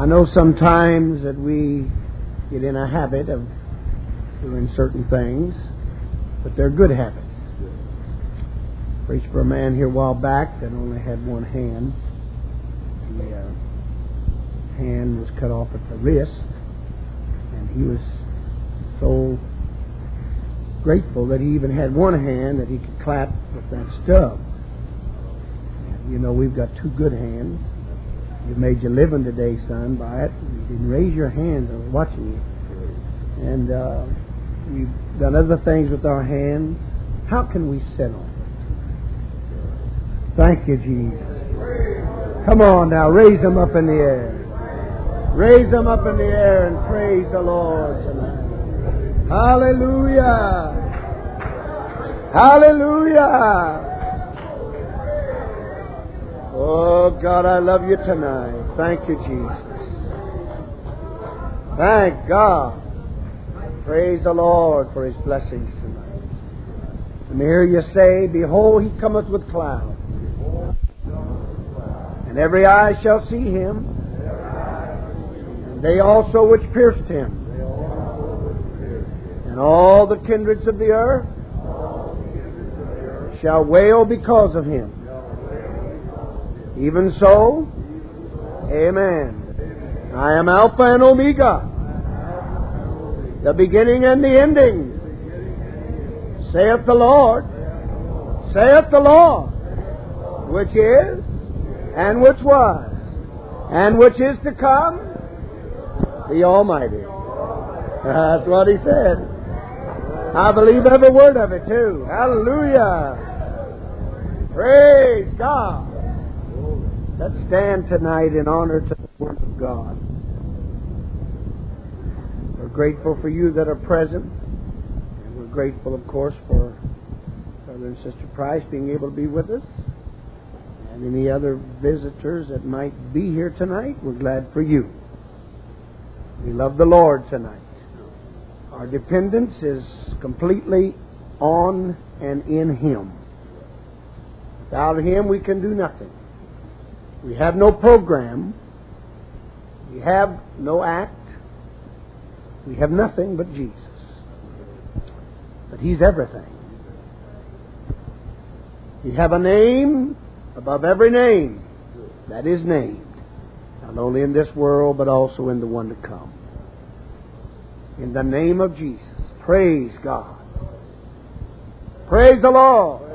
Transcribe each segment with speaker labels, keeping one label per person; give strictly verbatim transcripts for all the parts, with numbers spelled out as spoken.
Speaker 1: I know sometimes that we get in a habit of doing certain things, but they're good habits. Preached for a man here a while back that only had one hand. The uh, hand was cut off at the wrist, and he was so grateful that he even had one hand that he could clap with that stub. And you know, we've got two good hands. You made your living today, son, by it. You didn't raise your hands. I was watching you. And uh, we've done other things with our hands. How can we sit on it? Thank you, Jesus. Come on now, raise them up in the air. Raise them up in the air and praise the Lord tonight. Hallelujah. Hallelujah. Oh, God, I love you tonight. Thank you, Jesus. Thank God. Praise the Lord for His blessings tonight. And hear you say, behold, He cometh with clouds. And every eye shall see Him. And they also which pierced Him. And all the kindreds of the earth shall wail because of Him. Even so, amen. I am Alpha and Omega, the beginning and the ending, saith the Lord, saith the Lord, which is, and which was, and which is to come, the Almighty. That's what He said. I believe every word of it too. Hallelujah. Praise God. Let's stand tonight in honor to the Word of God. We're grateful for you that are present. And we're grateful, of course, for Brother and Sister Price being able to be with us. And any other visitors that might be here tonight, we're glad for you. We love the Lord tonight. Our dependence is completely on and in Him. Without Him, we can do nothing. We have no program. We have no act. We have nothing but Jesus. But He's everything. We have a name above every name that is named, not only in this world, but also in the one to come. In the name of Jesus. Praise God. Praise the Lord.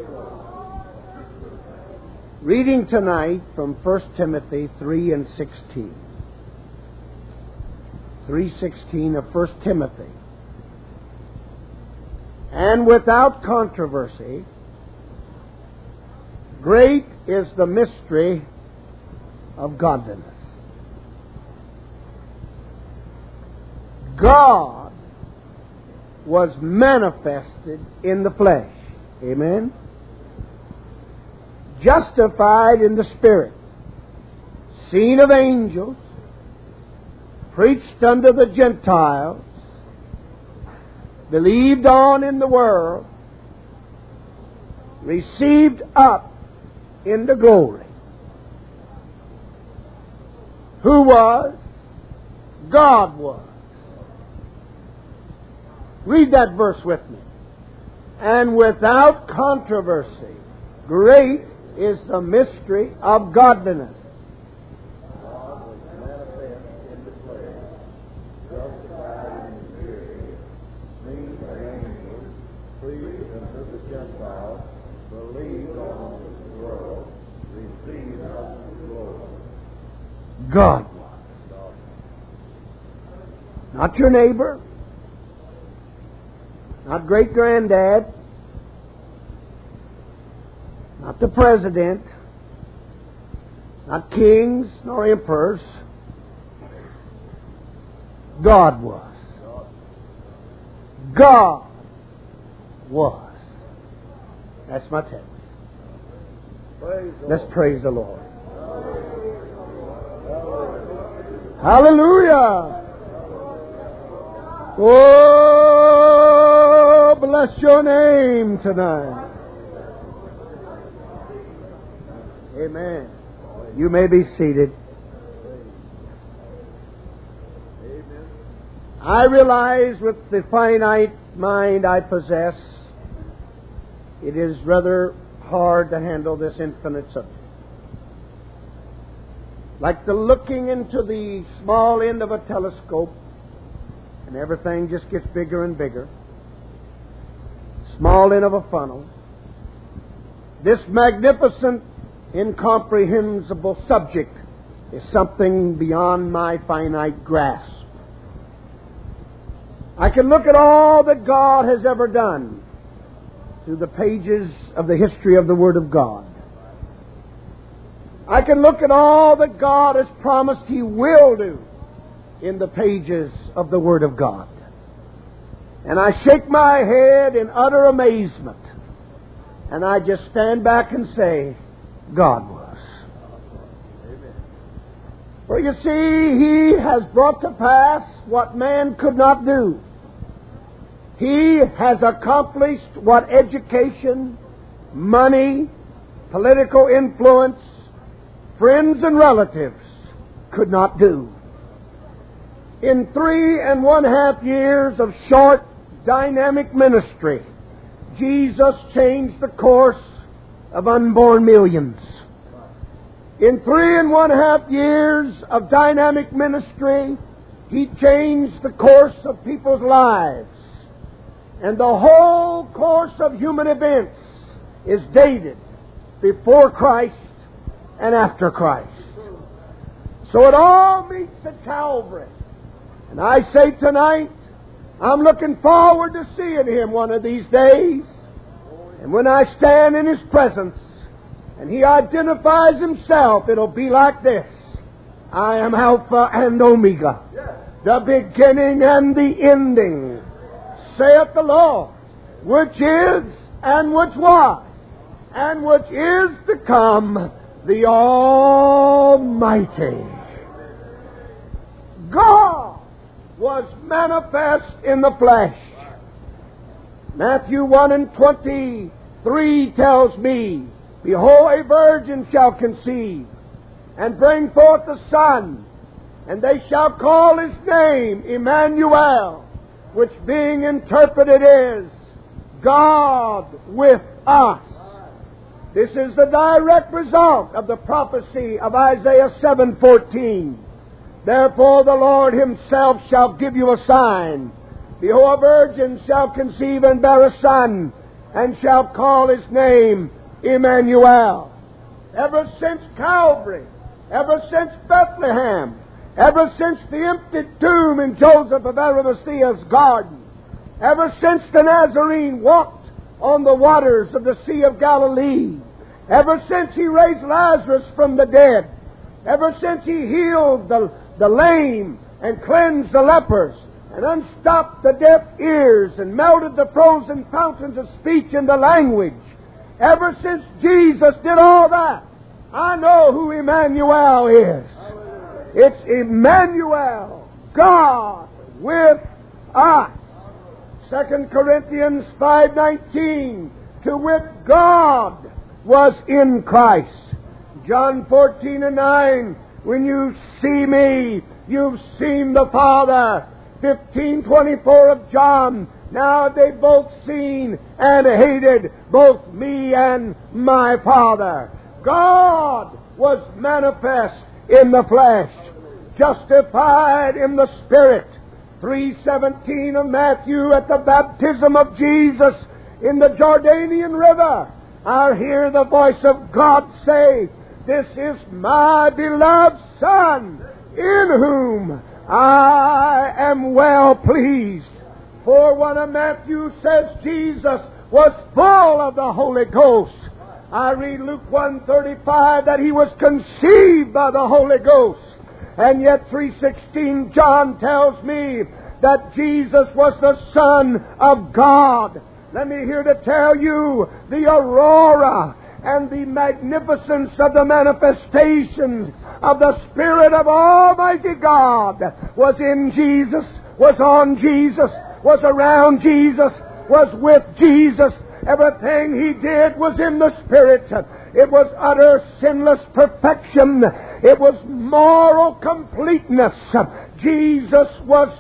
Speaker 1: Reading tonight from First Timothy three and sixteen. three sixteen of First Timothy. And without controversy, great is the mystery of godliness. God was manifested in the flesh. Amen? Justified in the Spirit, seen of angels, preached unto the Gentiles, believed on in the world, received up into glory. Who was? God was. Read that verse with me. And without controversy, great is the mystery of godliness.
Speaker 2: God was manifest in the flesh, justified in the Spirit, seen of angels, preached unto the Gentiles, believed on the world, received up to glory.
Speaker 1: God was. Not your neighbor, not great-granddad, not the president, not kings nor emperors. God was. God was. That's my text.
Speaker 2: Praise the
Speaker 1: Let's
Speaker 2: Lord.
Speaker 1: praise the Lord. Hallelujah. Oh, bless your name tonight. Amen. You may be seated. I realize with the finite mind I possess, it is rather hard to handle this infinite subject. Like the looking into the small end of a telescope, and everything just gets bigger and bigger. Small end of a funnel. This magnificent, incomprehensible subject is something beyond my finite grasp. I can look at all that God has ever done through the pages of the history of the Word of God. I can look at all that God has promised He will do in the pages of the Word of God. And I shake my head in utter amazement. And I just stand back and say, God was. For you see, He has brought to pass what man could not do. He has accomplished what education, money, political influence, friends and relatives could not do. In three and one half years of short, dynamic ministry, Jesus changed the course of unborn millions. In three and one half years of dynamic ministry, He changed the course of people's lives. And the whole course of human events is dated before Christ and after Christ. So it all meets at Calvary. And I say tonight, I'm looking forward to seeing Him one of these days. And when I stand in His presence and He identifies Himself, it'll be like this. I am Alpha and Omega, the beginning and the ending, saith the Lord, which is and which was and which is to come, the Almighty. God was manifest in the flesh. Matthew one and twenty-three tells me, behold, a virgin shall conceive and bring forth a son, and they shall call His name Emmanuel, which being interpreted is God with us. This is the direct result of the prophecy of Isaiah seven fourteen. Therefore the Lord Himself shall give you a sign. Behold, a virgin shall conceive and bear a son, and shall call His name Emmanuel. Ever since Calvary, ever since Bethlehem, ever since the empty tomb in Joseph of Arimathea's garden, ever since the Nazarene walked on the waters of the Sea of Galilee, ever since He raised Lazarus from the dead, ever since He healed the, the lame and cleansed the lepers and unstopped the deaf ears and melted the frozen fountains of speech into language, ever since Jesus did all that, I know who Emmanuel is. It's Emmanuel, God with us. Second Corinthians five nineteen, to wit, God was in Christ. John fourteen and nine, when you see me, you've seen the Father. fifteen twenty-four of John, now they've both seen and hated both me and my Father. God was manifest in the flesh, justified in the Spirit. three seventeen of Matthew, at the baptism of Jesus in the Jordanian River, I hear the voice of God say, this is my beloved Son, in whom I am well pleased. For one of Matthew says Jesus was full of the Holy Ghost. I read Luke one thirty-five that He was conceived by the Holy Ghost. And yet three sixteen John tells me that Jesus was the Son of God. Let me here to tell you, the aurora and the magnificence of the manifestation of the Spirit of Almighty God was in Jesus, was on Jesus, was around Jesus, was with Jesus, Everything He did was in the Spirit. It was utter sinless perfection. It was moral completeness. Jesus was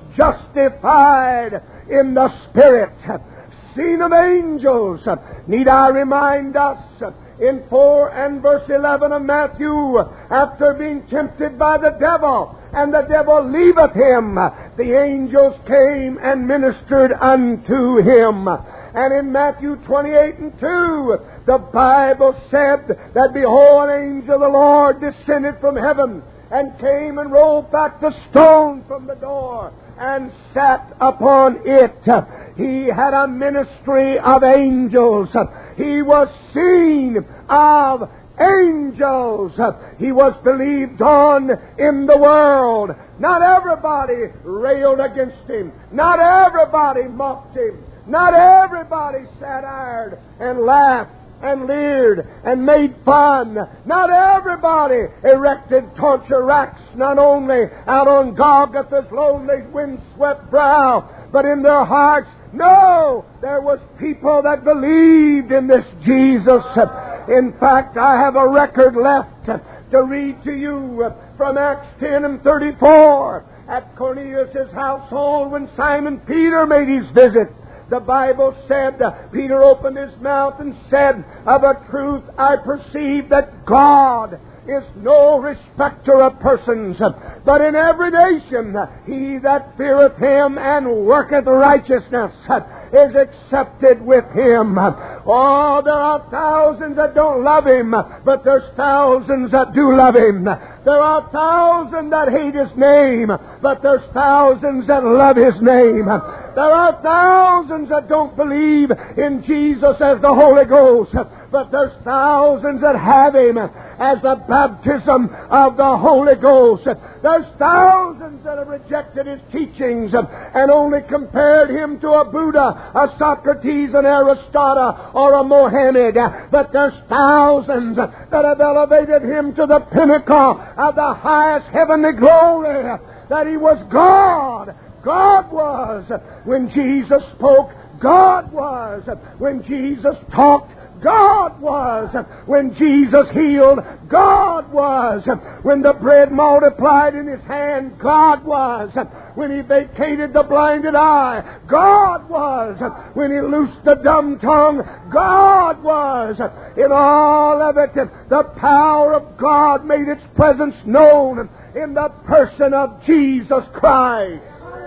Speaker 1: justified in the Spirit. Seen of angels. Need I remind us in four and verse eleven of Matthew, after being tempted by the devil, and the devil leaveth him, the angels came and ministered unto him. And in Matthew twenty-eight and two, the Bible said that, behold, an angel of the Lord descended from heaven and came and rolled back the stone from the door and sat upon it. He had a ministry of angels. He was seen of angels. He was believed on in the world. Not everybody railed against Him. Not everybody mocked Him. Not everybody satired and laughed and leered and made fun. Not everybody erected torture racks, not only out on Golgotha's lonely windswept brow, but in their hearts. No, there was people that believed in this Jesus. In fact, I have a record left to read to you from Acts ten and thirty-four. At Cornelius' household, when Simon Peter made his visit, the Bible said, Peter opened his mouth and said, of a truth I perceive that God is no respecter of persons, but in every nation he that feareth Him and worketh righteousness is accepted with Him. Oh, there are thousands that don't love Him, but there's thousands that do love Him. There are thousands that hate His name, but there's thousands that love His name. There are thousands that don't believe in Jesus as the Holy Ghost, but there's thousands that have Him as the baptism of the Holy Ghost. There's thousands that have rejected His teachings and only compared Him to a Buddha, a Socrates, an Aristotle, or a Mohammed. But there's thousands that have elevated Him to the pinnacle of the highest heavenly glory, that He was God. God was. When Jesus spoke, God was. When Jesus talked, God was. When Jesus healed, God was. When the bread multiplied in His hand, God was. When He vacated the blinded eye, God was. When He loosed the dumb tongue, God was. In all of it, the power of God made its presence known in the person of Jesus Christ.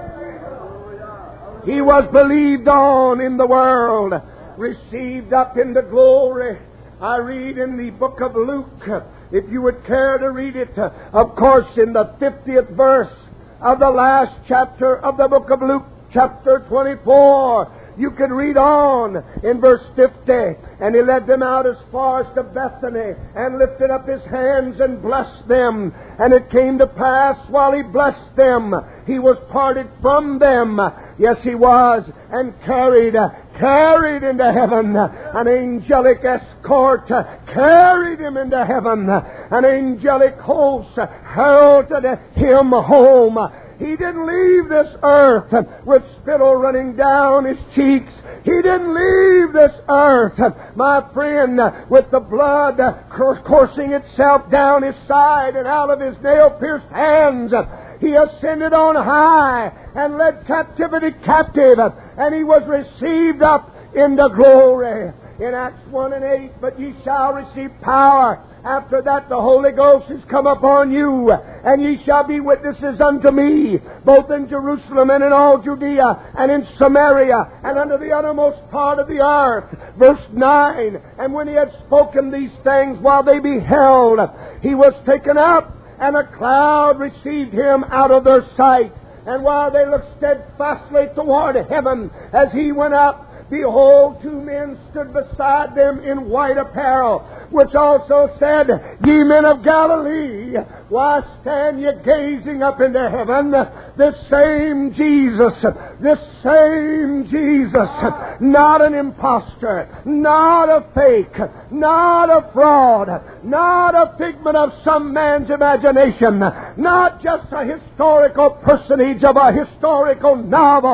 Speaker 1: He was believed on in the world, received up into glory. I read in the book of Luke, if you would care to read it, of course in the fiftieth verse of the last chapter of the book of Luke, chapter twenty-four. You can read on in verse fifty. And He led them out as far as to Bethany, and lifted up His hands and blessed them. And it came to pass, while He blessed them, He was parted from them. Yes, He was, and carried, carried into heaven. An angelic escort carried Him into heaven. An angelic host heralded Him home. He didn't leave this earth with spittle running down His cheeks. He didn't leave this earth, my friend, with the blood coursing itself down His side and out of His nail-pierced hands. He ascended on high and led captivity captive, and He was received up into glory. In Acts one and eight, but ye shall receive power. After that the Holy Ghost is come upon you, and ye shall be witnesses unto me, both in Jerusalem and in all Judea and in Samaria and unto the uttermost part of the earth. Verse nine, and when He had spoken these things while they beheld, He was taken up, and a cloud received Him out of their sight. And while they looked steadfastly toward heaven as He went up, behold, two men stood beside them in white apparel, which also said, Ye men of Galilee, why stand ye gazing up into heaven? This same Jesus, this same Jesus, not an impostor, not a fake, not a fraud, not a figment of some man's imagination, not just a historical personage of a historical novel.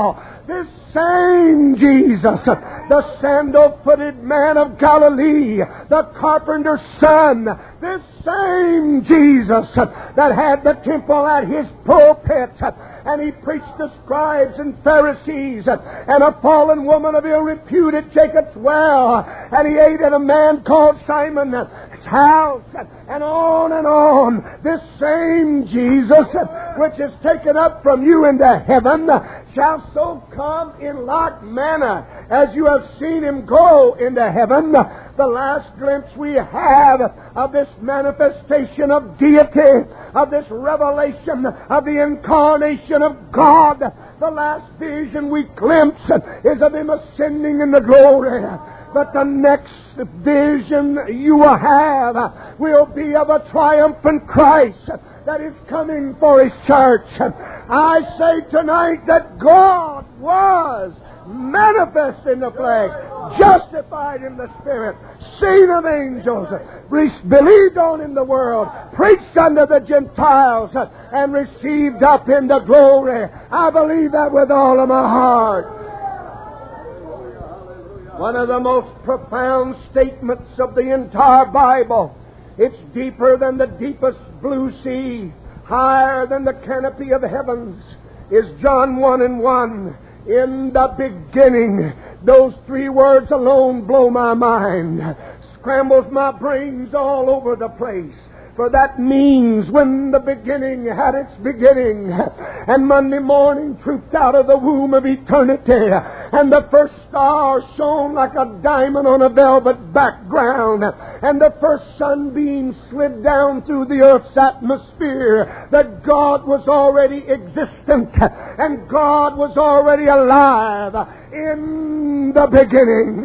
Speaker 1: This same Jesus, the sandal-footed man of Galilee, the carpenter's son, this same Jesus that had the temple at his pulpit, and he preached the scribes and Pharisees, and a fallen woman of ill repute at Jacob's well, and he ate at a man called Simon's house, and on and on. This same Jesus, which is taken up from you into heaven, shall so come in like manner as you have seen him go into heaven. The last glimpse we have of this manifestation of deity, of this revelation of the incarnation of God, the last vision we glimpse is of him ascending in the glory. But the next vision you will have will be of a triumphant Christ that is coming for His church. I say tonight that God was manifest in the flesh, justified in the Spirit, seen of angels, believed on in the world, preached unto the Gentiles, and received up into glory. I believe that with all of my heart. One of the most profound statements of the entire Bible. It's deeper than the deepest blue sea, higher than the canopy of heavens, is John one and one. In the beginning. Those three words alone blow my mind. Scrambles my brains all over the place. For that means when the beginning had its beginning, and Monday morning trooped out of the womb of eternity, and the first star shone like a diamond on a velvet background, and the first sunbeam slid down through the earth's atmosphere, that God was already existent, and God was already alive. In the beginning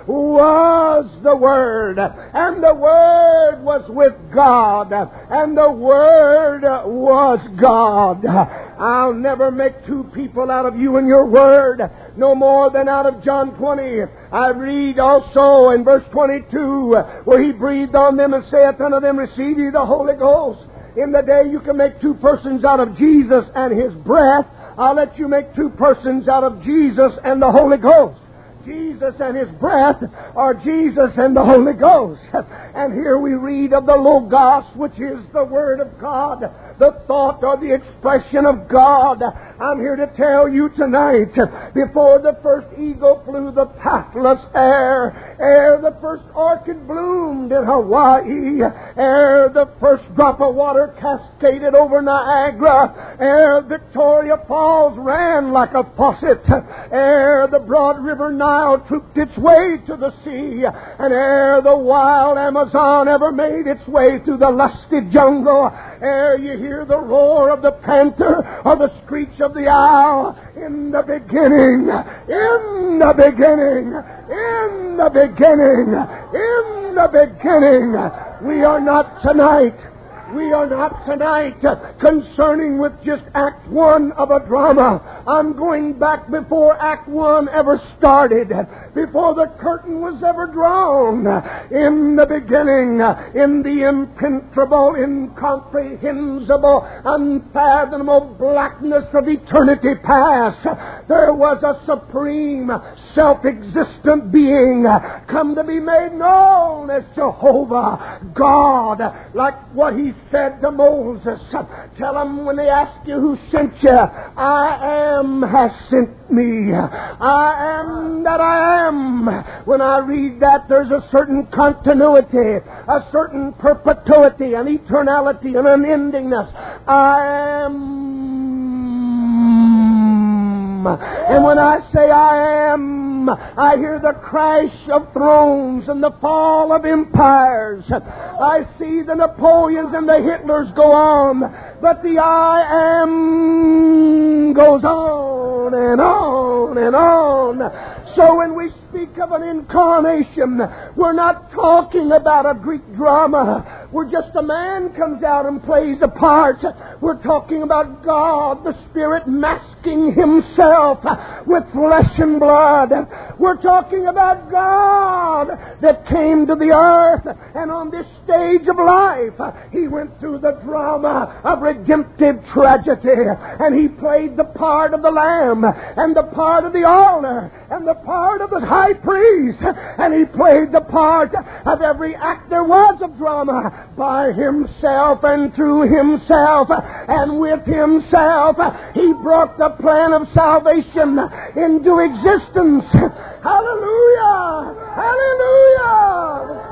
Speaker 1: was the Word, and the Word was with God, and the Word was God. I'll never make two people out of you and your Word, no more than out of John twenty. I read also in verse twenty-two, where He breathed on them and saith unto them, Receive ye the Holy Ghost. In the day you can make two persons out of Jesus and His breath. I'll let you make two persons out of Jesus and the Holy Ghost. Jesus and His breath, or Jesus and the Holy Ghost. And here we read of the Logos, which is the Word of God, the thought or the expression of God. I'm here to tell you tonight, before the first eagle flew the pathless air, ere the first orchid bloomed in Hawaii, ere the first drop of water cascaded over Niagara, ere Victoria Falls ran like a faucet, ere the broad river Nile trooped its way to the sea, and ere the wild Amazon ever made its way through the lusty jungle, ere you hear the roar of the panther or the screech of the owl, in the beginning, in the beginning, in the beginning, in the beginning, we are not tonight. We are not tonight concerning with just Act One of a drama. I'm going back before Act One ever started, before the curtain was ever drawn. In the beginning, in the impenetrable, incomprehensible, unfathomable blackness of eternity past, there was a supreme, self-existent being come to be made known as Jehovah God, like what He said to Moses. Tell them when they ask you who sent you, I am has sent me. I am that I am. When I read that, there's a certain continuity, a certain perpetuity, an eternality, an unendingness. I am. And when I say I am, I hear the crash of thrones and the fall of empires. I see the Napoleons and the Hitlers go on, but the I am goes on and on and on. So when we speak of an incarnation, we're not talking about a Greek drama. where just a man comes out and plays a part. We're talking about God, the Spirit masking Himself with flesh and blood. We're talking about God that came to the earth, and on this stage of life, He went through the drama of redemptive tragedy, and He played the part of the Lamb, and the part of the altar, and the part of the high priest, and He played the part of every act there was of drama by Himself and through Himself, and with Himself He brought the plan of salvation into existence. Hallelujah! Hallelujah!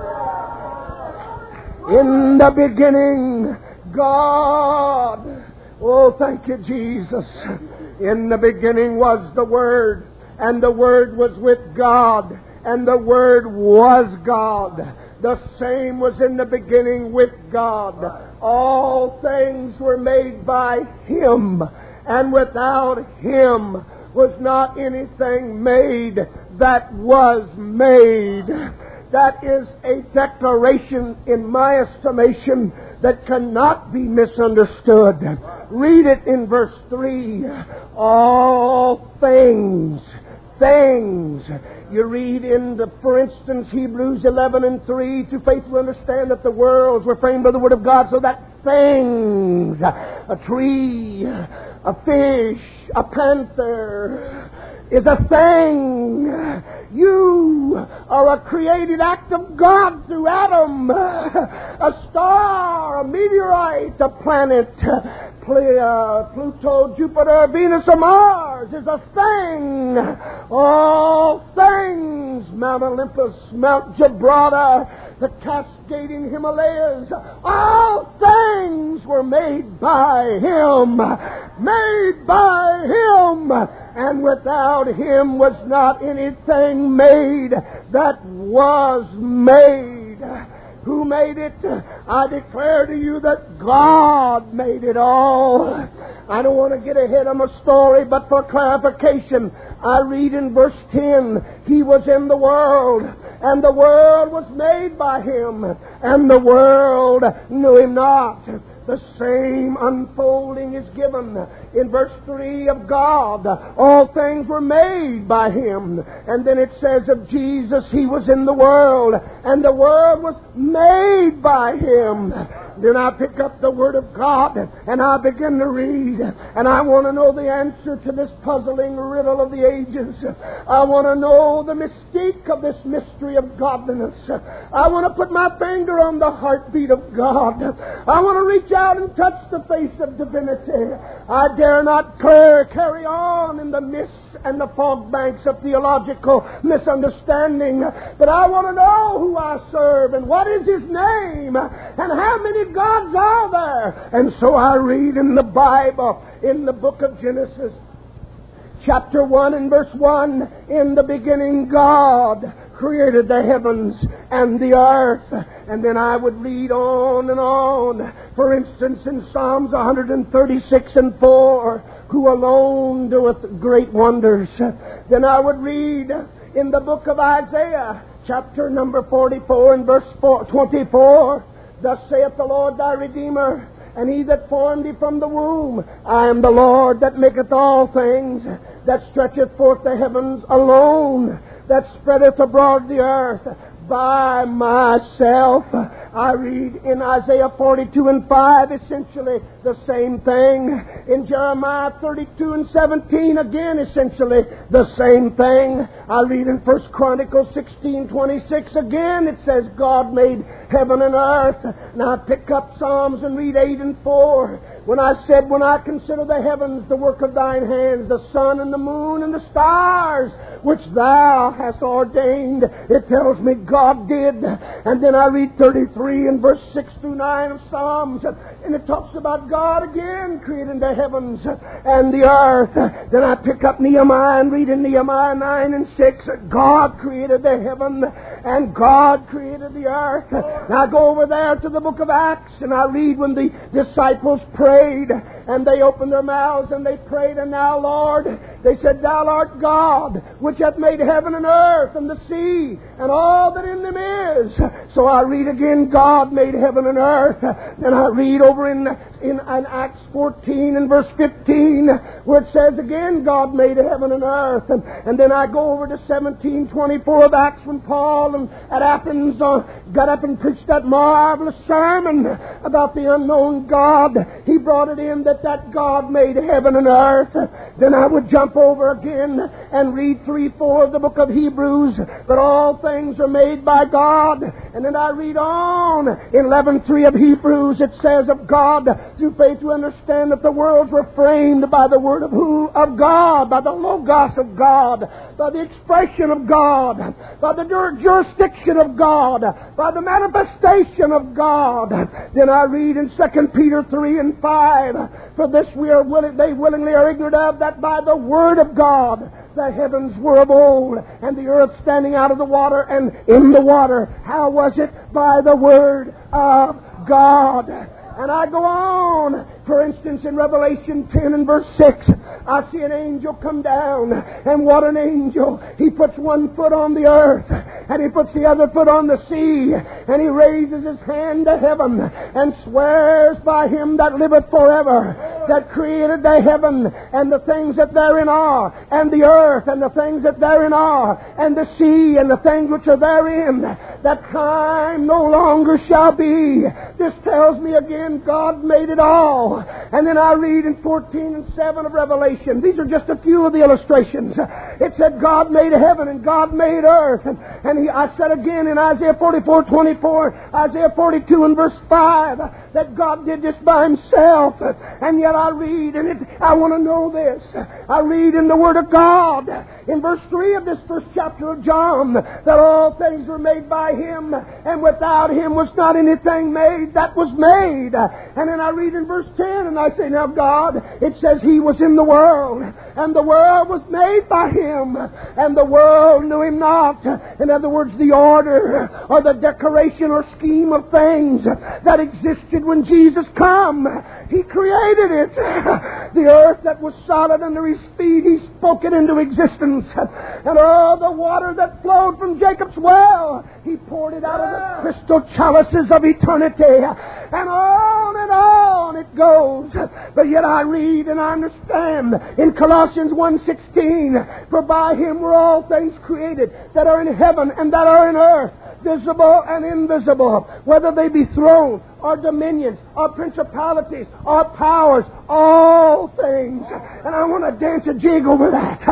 Speaker 1: In the beginning, God. Oh, thank you, Jesus. In the beginning was the Word, and the Word was with God, and the Word was God. The same was in the beginning with God. All things were made by Him, and without Him was not anything made that was made. That is a declaration, in my estimation, that cannot be misunderstood. Read it in verse three. All things, things. You read in, the, for instance, Hebrews eleven and three, to faith we understand that the worlds were framed by the Word of God, so that things, a tree, a fish, a panther, is a thing. You are a created act of God through Adam. A star, a meteorite, a planet, Pluto, Jupiter, Venus, or Mars is a thing. All things, Mount Olympus, Mount Gibraltar, the cascading Himalayas, all things were made by Him. Made by Him. And without Him was not anything made that was made. Who made it? I declare to you that God made it all. I don't want to get ahead of my story, but for clarification, I read in verse ten, He was in the world, and the world was made by Him, and the world knew Him not. The same unfolding is given in verse three of God. All things were made by Him. And then it says of Jesus, He was in the world, and the world was made by Him. Then I pick up the Word of God, and I begin to read, and I want to know the answer to this puzzling riddle of the ages. I want to know the mystique of this mystery of godliness. I want to put my finger on the heartbeat of God. I want to reach out and touch the face of divinity. I dare not clear, carry on in the mists and the fog banks of theological misunderstanding, but I want to know who I serve and what is His name and how many gods are there. And so I read in the Bible, in the book of Genesis, chapter one and verse one, in the beginning God created the heavens and the earth. And then I would read on and on. For instance, in Psalms one thirty-six and four, who alone doeth great wonders. Then I would read in the book of Isaiah, chapter number forty-four and verse twenty-four, Thus saith the Lord thy Redeemer, and He that formed thee from the womb. I am the Lord that maketh all things, that stretcheth forth the heavens alone, that spreadeth abroad the earth by myself. I read in Isaiah forty-two and five essentially the same thing. In Jeremiah thirty-two and seventeen again essentially the same thing. I read in First Chronicles sixteen twenty-six again it says God made heaven and earth. Now I pick up Psalms and read eight and four. When I said, when I consider the heavens, the work of thine hands, the sun and the moon and the stars, which thou hast ordained, it tells me God did. And then I read thirty-three and verse six through nine of Psalms, and it talks about God again creating the heavens and the earth. Then I pick up Nehemiah and read in Nehemiah nine and six, God created the heaven and God created the earth. Now I go over there to the book of Acts and I read when the disciples prayed And they opened their mouths and they prayed, and now, Lord, they said, Thou art God, which hath made heaven and earth and the sea and all that in them is. So I read again, God made heaven and earth. Then I read over in, in, in Acts fourteen and verse fifteen, where it says again, God made heaven and earth. And, and then I go over to seventeen twenty-four of Acts when Paul and at Athens uh, got up and preached that marvelous sermon about the unknown God. He brought it in that that God made heaven and earth. Then I would jump over again and read three four of the book of Hebrews, that all things are made by God. And then I read on in eleven three of Hebrews, it says of God, through faith we understand that the worlds were framed by the word of who? Of God, by the Logos of God, by the expression of God, by the jurisdiction of God, by the manifestation of God. Then I read in Second Peter three and five, for this we are willing, they willingly are ignorant of, that by the word of God the heavens were of old, and the earth standing out of the water and in the water. How was it? By the word of God. And I go on. For instance, in Revelation ten and verse six, I see an angel come down. And what an angel! He puts one foot on the earth, and he puts the other foot on the sea, and he raises his hand to heaven, and swears by him that liveth forever, that created the heaven, and the things that therein are, and the earth, and the things that therein are, and the sea, and the things which are therein, that time no longer shall be. This tells me again, God made it all. And then I read in fourteen and seven of Revelation. These are just a few of the illustrations. It said God made heaven and God made earth. And, and he, I said again in Isaiah forty-four twenty-four, Isaiah forty-two and verse five, that God did this by Himself. And yet I read, and it, I want to know this. I read in the Word of God, in verse three of this first chapter of John, that all things were made by Him, and without Him was not anything made that was made. And then I read in verse ten, and I say, now God, it says He was in the world, and the world was made by Him, and the world knew Him not. In other words, the order or the decoration or scheme of things that existed when Jesus come, He created it. The earth that was solid under His feet, He spoke it into existence. And all the water that flowed from Jacob's well, He poured it out of the crystal chalices of eternity. And on and on it goes. But yet I read and I understand in Colossians one sixteen, for by Him were all things created that are in heaven and that are in earth, visible and invisible, whether they be thrones or dominions or principalities or powers, all things. And I want to dance a jig over that.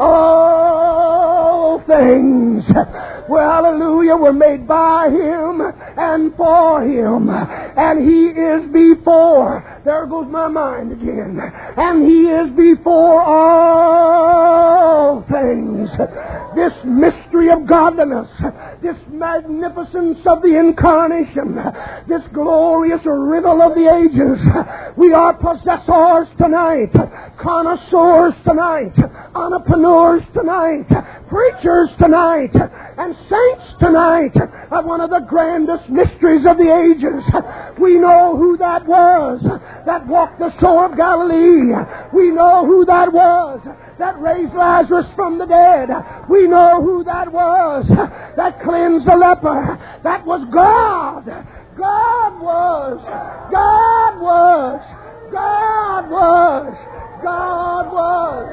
Speaker 1: All things, well, hallelujah, were made by Him and for Him. And He is before. There goes my mind again. And He is before all things. This mystery of godliness, this magnificence of the incarnation, this glorious riddle of the ages. We are possessors tonight, connoisseurs tonight, entrepreneurs tonight, preachers tonight, and saints tonight of one of the grandest mysteries of the ages. We know who that was that walked the shore of Galilee. We know who that was that raised Lazarus from the dead. We know who that was that cleansed the leper. That was God. God was. God was. God was. God was.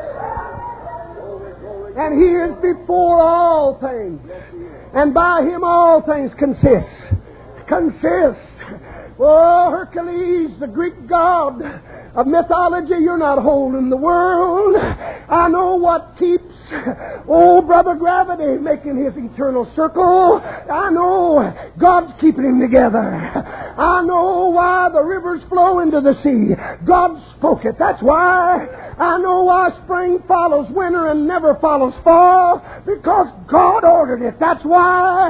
Speaker 1: And He is before all things. And by Him all things consist. Consist. Oh, Hercules, the Greek god of mythology, you're not holding the world. I know what keeps old Brother Gravity making his eternal circle. I know God's keeping him together. I know why the rivers flow into the sea. God spoke it. That's why. I know why spring follows winter and never follows fall. Because God ordered it. That's why.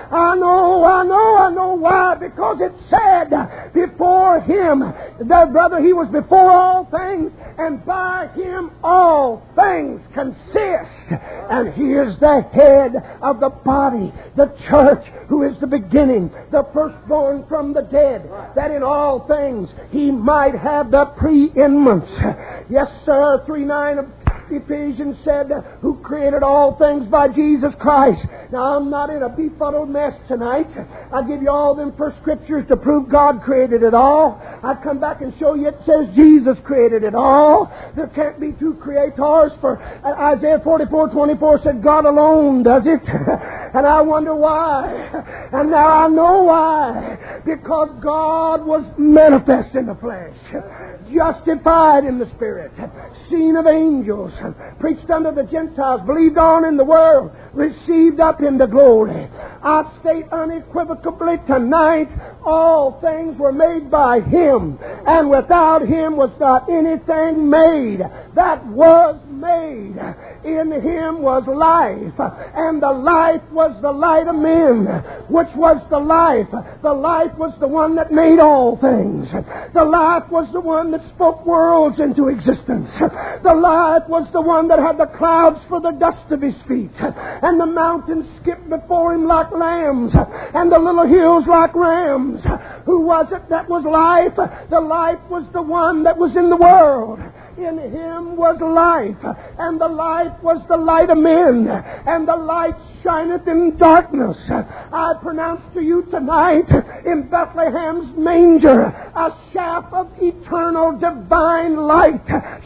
Speaker 1: I know, I know, I know why. Because it said before Him, that brother, He was before all things, and by Him all things consist. And He is the head of the body, the church, who is the beginning, the firstborn from the dead, that in all things He might have the preeminence. Yes, sir, three nine of Ephesians said, who created all things by Jesus Christ. Now, I'm not in a befuddled mess tonight. I'll give you all them first scriptures to prove God created it all. I'll come back and show you it says Jesus created it all. There can't be two creators, for Isaiah forty-four twenty-four said God alone does it. And I wonder why. And now I know why. Because God was manifest in the flesh, justified in the Spirit, seen of angels, preached unto the Gentiles, believed on in the world, received up into glory. I state unequivocally tonight, all things were made by Him, and without Him was not anything made that was made. In Him was life, and the life was the light of men. Which was the life? The life was the one that made all things. The life was the one that spoke worlds into existence. The life was the one that had the clouds for the dust of His feet, and the mountains skipped before Him like lambs, and the little hills like rams. Who was it that was life? The life was the one that was in the world. In Him was life, and the life was the light of men, and the light shineth in darkness. I pronounce to you tonight, in Bethlehem's manger, a shaft of eternal divine light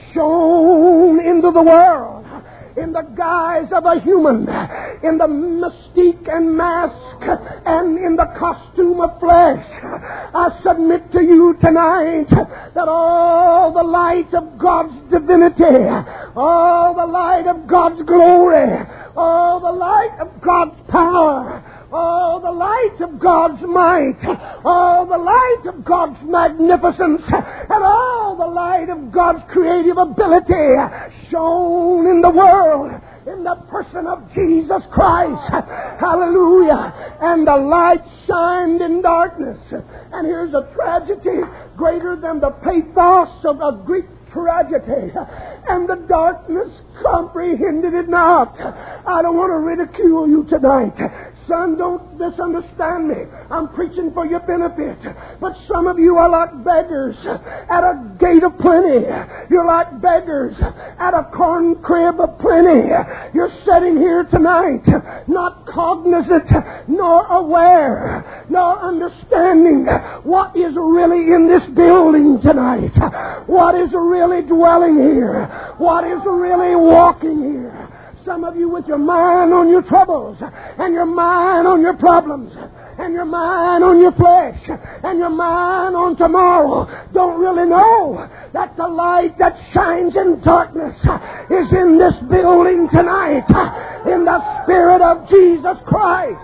Speaker 1: shone into the world, in the guise of a human, in the mystique and mask, and in the costume of flesh. I submit to you tonight that all the light of God's divinity, all the light of God's glory, all the light of God's power, all the light of God's might, all the light of God's magnificence, and all the light of God's creative ability shone in the world in the person of Jesus Christ. Hallelujah. And the light shined in darkness. And here's a tragedy greater than the pathos of a Greek tragedy. And the darkness comprehended it not. I don't want to ridicule you tonight. Son, don't misunderstand me. I'm preaching for your benefit. But some of you are like beggars at a gate of plenty. You're like beggars at a corn crib of plenty. You're sitting here tonight, not cognizant, nor aware, nor understanding what is really in this building tonight. What is really dwelling here. What is really walking here. Some of you with your mind on your troubles, and your mind on your problems, and your mind on your flesh, and your mind on tomorrow, don't really know that the light that shines in darkness is in this building tonight, in the Spirit of Jesus Christ.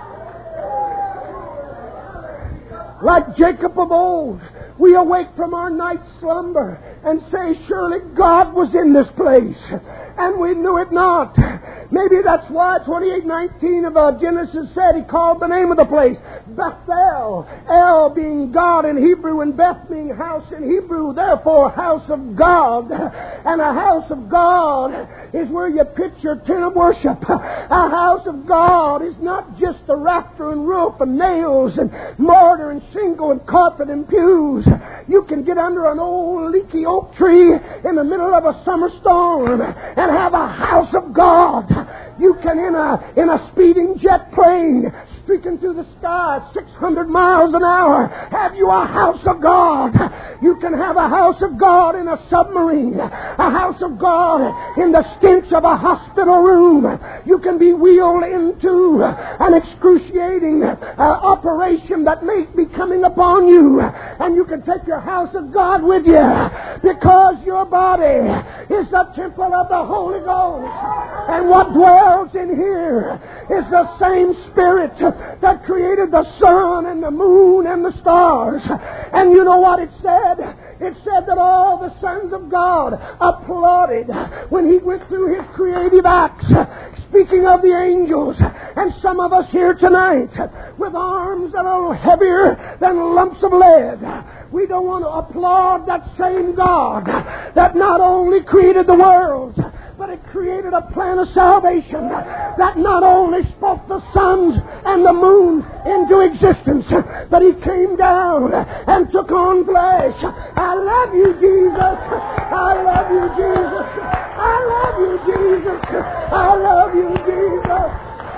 Speaker 1: Like Jacob of old, we awake from our night slumber and say, surely God was in this place, and we knew it not. Maybe that's why twenty-eight nineteen of uh, Genesis said He called the name of the place Bethel, El being God in Hebrew, and Beth being house in Hebrew, therefore house of God. And a house of God is where you pitch your tent of worship. A house of God is not just the rafter and roof and nails and mortar and shingle and carpet and pews. You can get under an old leaky oak tree in the middle of a summer storm and have a house of God. You can, in a in a speeding jet plane streaking through the sky six hundred miles an hour, have you a house of God. You can have a house of God in a submarine, a house of God in the stench of a hospital room. You can be wheeled into an excruciating uh, operation that may be coming upon you, and you can take your house of God with you, because your body is the temple of the Holy Ghost, and what dwells in here is the same Spirit that created the sun and the moon and the stars. And you know what it said? It said that all the sons of God applauded when He went through His creative acts. Speaking of the angels, and some of us here tonight with arms that are heavier than lumps of lead, we don't want to applaud that same God that not only created the world, but it created a plan of salvation that not only spoke the suns and the moons into existence, but He came down and took on flesh. I love you, Jesus. I love you, Jesus. I love you, Jesus. I love you, Jesus.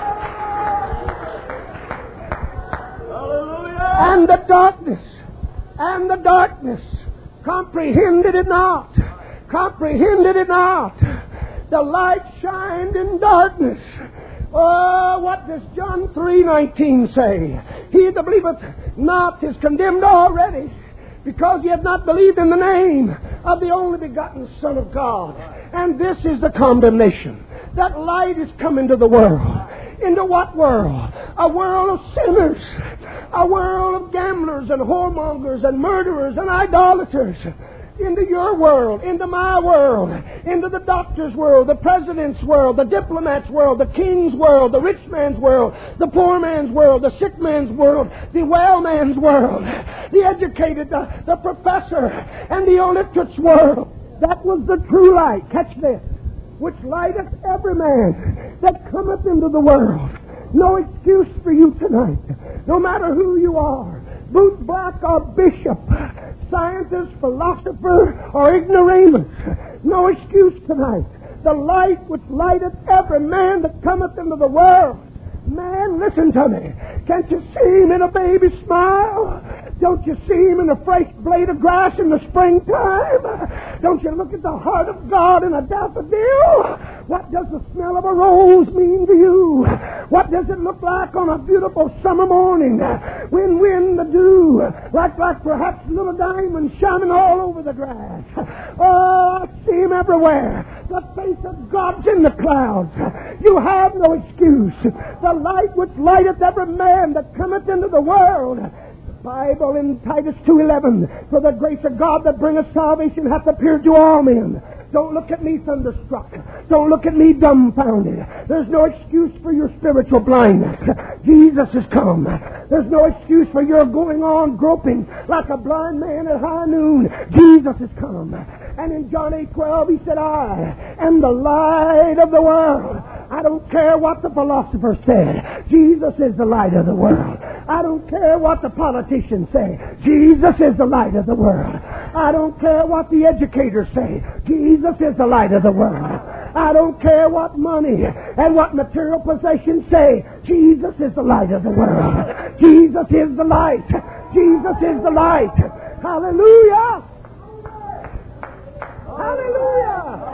Speaker 1: Hallelujah. And the darkness, and the darkness comprehended it not. Comprehended it not. The light shined in darkness. Oh, what does John three nineteen say? He that believeth not is condemned already, because he hath not believed in the name of the only begotten Son of God. And this is the condemnation. That light is come into the world. Into what world? A world of sinners. A world of gamblers and whoremongers and murderers and idolaters. Into your world, into my world, into the doctor's world, the president's world, the diplomat's world, the king's world, the rich man's world, the poor man's world, the sick man's world, the well man's world, the educated, the, the professor, and the illiterate's world. That was the true light. Catch this. Which lighteth every man that cometh into the world. No excuse for you tonight. No matter who you are, boot black or bishop, scientist, philosopher, or ignoramus. No excuse tonight. The light which lighteth every man that cometh into the world. Man, listen to me. Can't you see him in a baby's smile? Don't you see him in a fresh blade of grass in the springtime? Don't you look at the heart of God in a daffodil? What does the smell of a rose mean to you? What does it look like on a beautiful summer morning when wind the dew, like, like perhaps little diamonds shining all over the grass? Oh, I see him everywhere. The face of God's in the clouds. You have no excuse. The light which lighteth every man that cometh into the world. Bible in Titus two eleven, for the grace of God that bringeth salvation hath appeared to all men. Don't look at me thunderstruck. Don't look at me dumbfounded. There's no excuse for your spiritual blindness. Jesus has come. There's no excuse for your going on groping like a blind man at high noon. Jesus has come. And in John eight twelve he said, I am the light of the world. I don't care what the philosopher said. Jesus is the light of the world. I don't care what the politicians say. Jesus is the light of the world. I don't care what the educators say. Jesus is the light of the world. I don't care what money and what material possessions say. Jesus is the light of the world. Jesus is the light. Jesus is the light. Hallelujah. Hallelujah.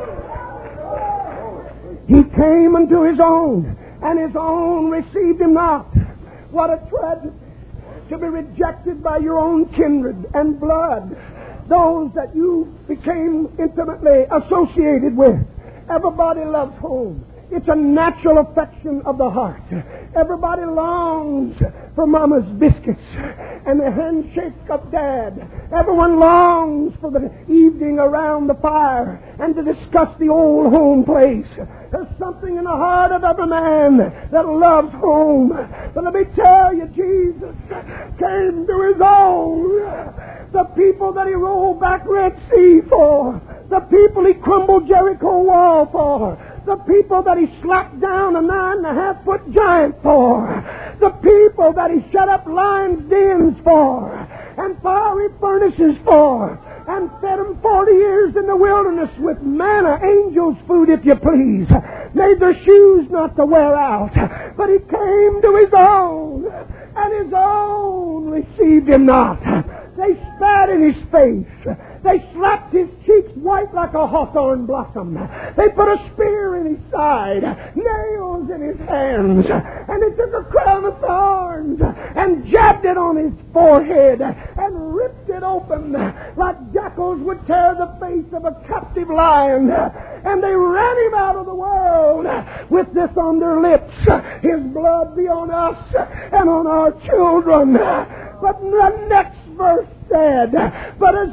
Speaker 1: He came unto His own, and His own received Him not. What a tragedy to be rejected by your own kindred and blood, those that you became intimately associated with. Everybody loves home. It's a natural affection of the heart. Everybody longs for Mama's biscuits and the handshake of Dad. Everyone longs for the evening around the fire and to discuss the old home place. There's something in the heart of every man that loves home. But let me tell you, Jesus came to His own. The people that He rolled back Red Sea for. The people He crumbled Jericho wall for. The people that He slapped down a nine and a half foot giant for. The people that He shut up lions' dens for. And fiery furnaces for. And fed them forty years in the wilderness with manna, angels' food, if you please. Made their shoes not to wear out. But He came to His own. And His own received Him not. They spat in His face. They slapped His cheeks white like a hawthorn blossom. They put a spear in His side, nails in His hands, and they took a crown of thorns and jabbed it on His forehead and ripped it open like jackals would tear the face of a captive lion. And they ran Him out of the world with this on their lips: His blood be on us and on our children. But the next verse said, but as many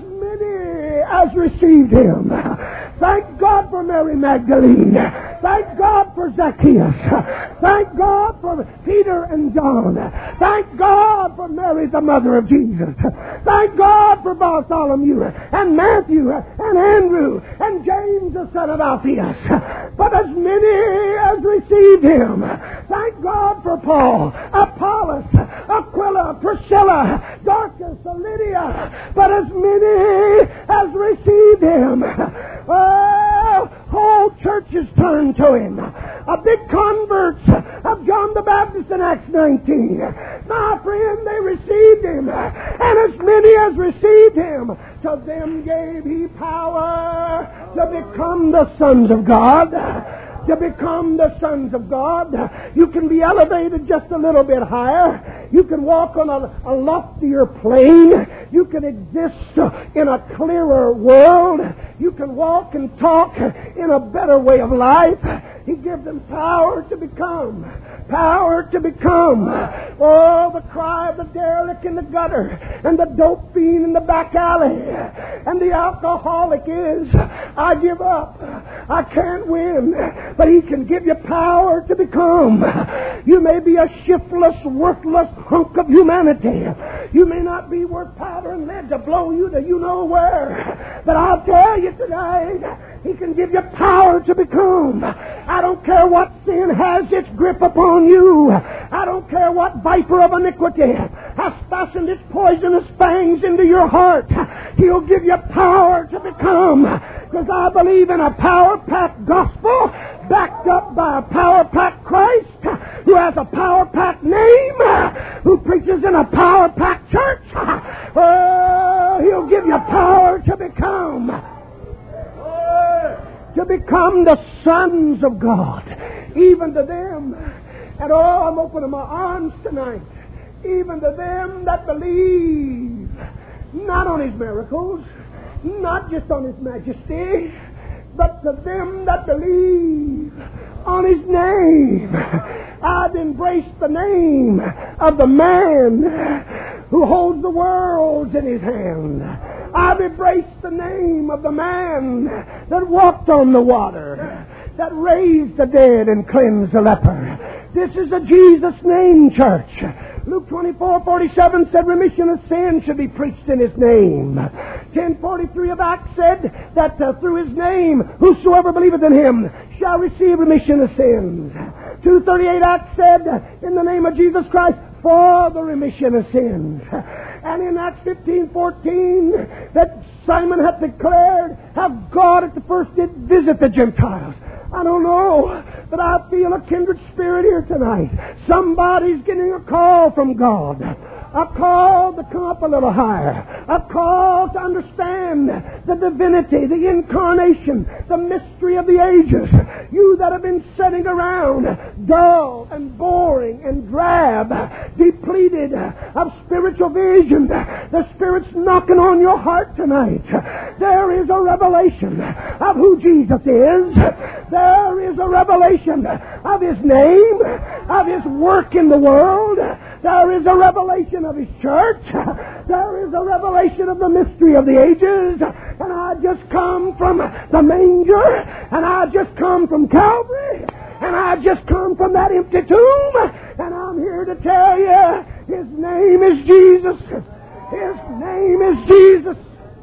Speaker 1: many as received him. Thank God for Mary Magdalene. Thank God for Zacchaeus. Thank God for Peter and John. Thank God for Mary, the mother of Jesus. Thank God for Bartholomew and Matthew and Andrew and James, the son of Alphaeus. But as many as received him. Thank God for Paul, Apollos, Aquila, Priscilla, Dorcas, Lydia. But as many as received him. Oh, whole churches turned to him. A big converts of John the Baptist in Acts nineteen. My friend, they received him. And as many as received him, to them gave he power to become the sons of God. To become the sons of God. You can be elevated just a little bit higher. You can walk on a, a loftier plane. You can exist in a clearer world. You can walk and talk in a better way of life. He gives them power to become. Power to become. Oh, the cry of the derelict in the gutter, and the dope fiend in the back alley, and the alcoholic is, I give up. I can't win. But he can give you power to become. You may be a shiftless, worthless hunk of humanity. You may not be worth powder and lead to blow you to you know where. But I'll tell you tonight, he can give you power to become. I don't care what sin has its grip upon you. I don't care what viper of iniquity has fastened its poisonous fangs into your heart. He'll give you power to become. Because I believe in a power-packed gospel backed up by a power-packed Christ who has a power-packed name, who preaches in a power-packed church. Oh, he'll give you power to become. To become the sons of God. Even to them. And oh, I'm opening my arms tonight. Even to them that believe. Not on his miracles. Not just on his majesty. But to them that believe on his name. I've embraced the name of the man who holds the world in his hand. I've embraced the name of the man that walked on the water, that raised the dead and cleansed the leper. This is a Jesus name church. Luke twenty-four forty-seven said remission of sin should be preached in his name. ten forty-three of Acts said that uh, through his name, whosoever believeth in him shall receive remission of sins. two thirty-eight Acts said, in the name of Jesus Christ, for the remission of sins. And in Acts fifteen fourteen, that Simon hath declared how God at the first did visit the Gentiles. I don't know, but I feel a kindred spirit here tonight. Somebody's getting a call from God. A call to come up a little higher. A call to understand the divinity, the incarnation, the mystery of the ages. You that have been sitting around dull and boring and drab, depleted of spiritual vision, the Spirit's knocking on your heart tonight. There is a revelation of who Jesus is. There is a revelation of His name, of His work in the world. There is a revelation of His church. There is a revelation of the mystery of the ages. And I just come from the manger. And I just come from Calvary. And I just come from that empty tomb. And I'm here to tell you, His name is Jesus. His name is Jesus.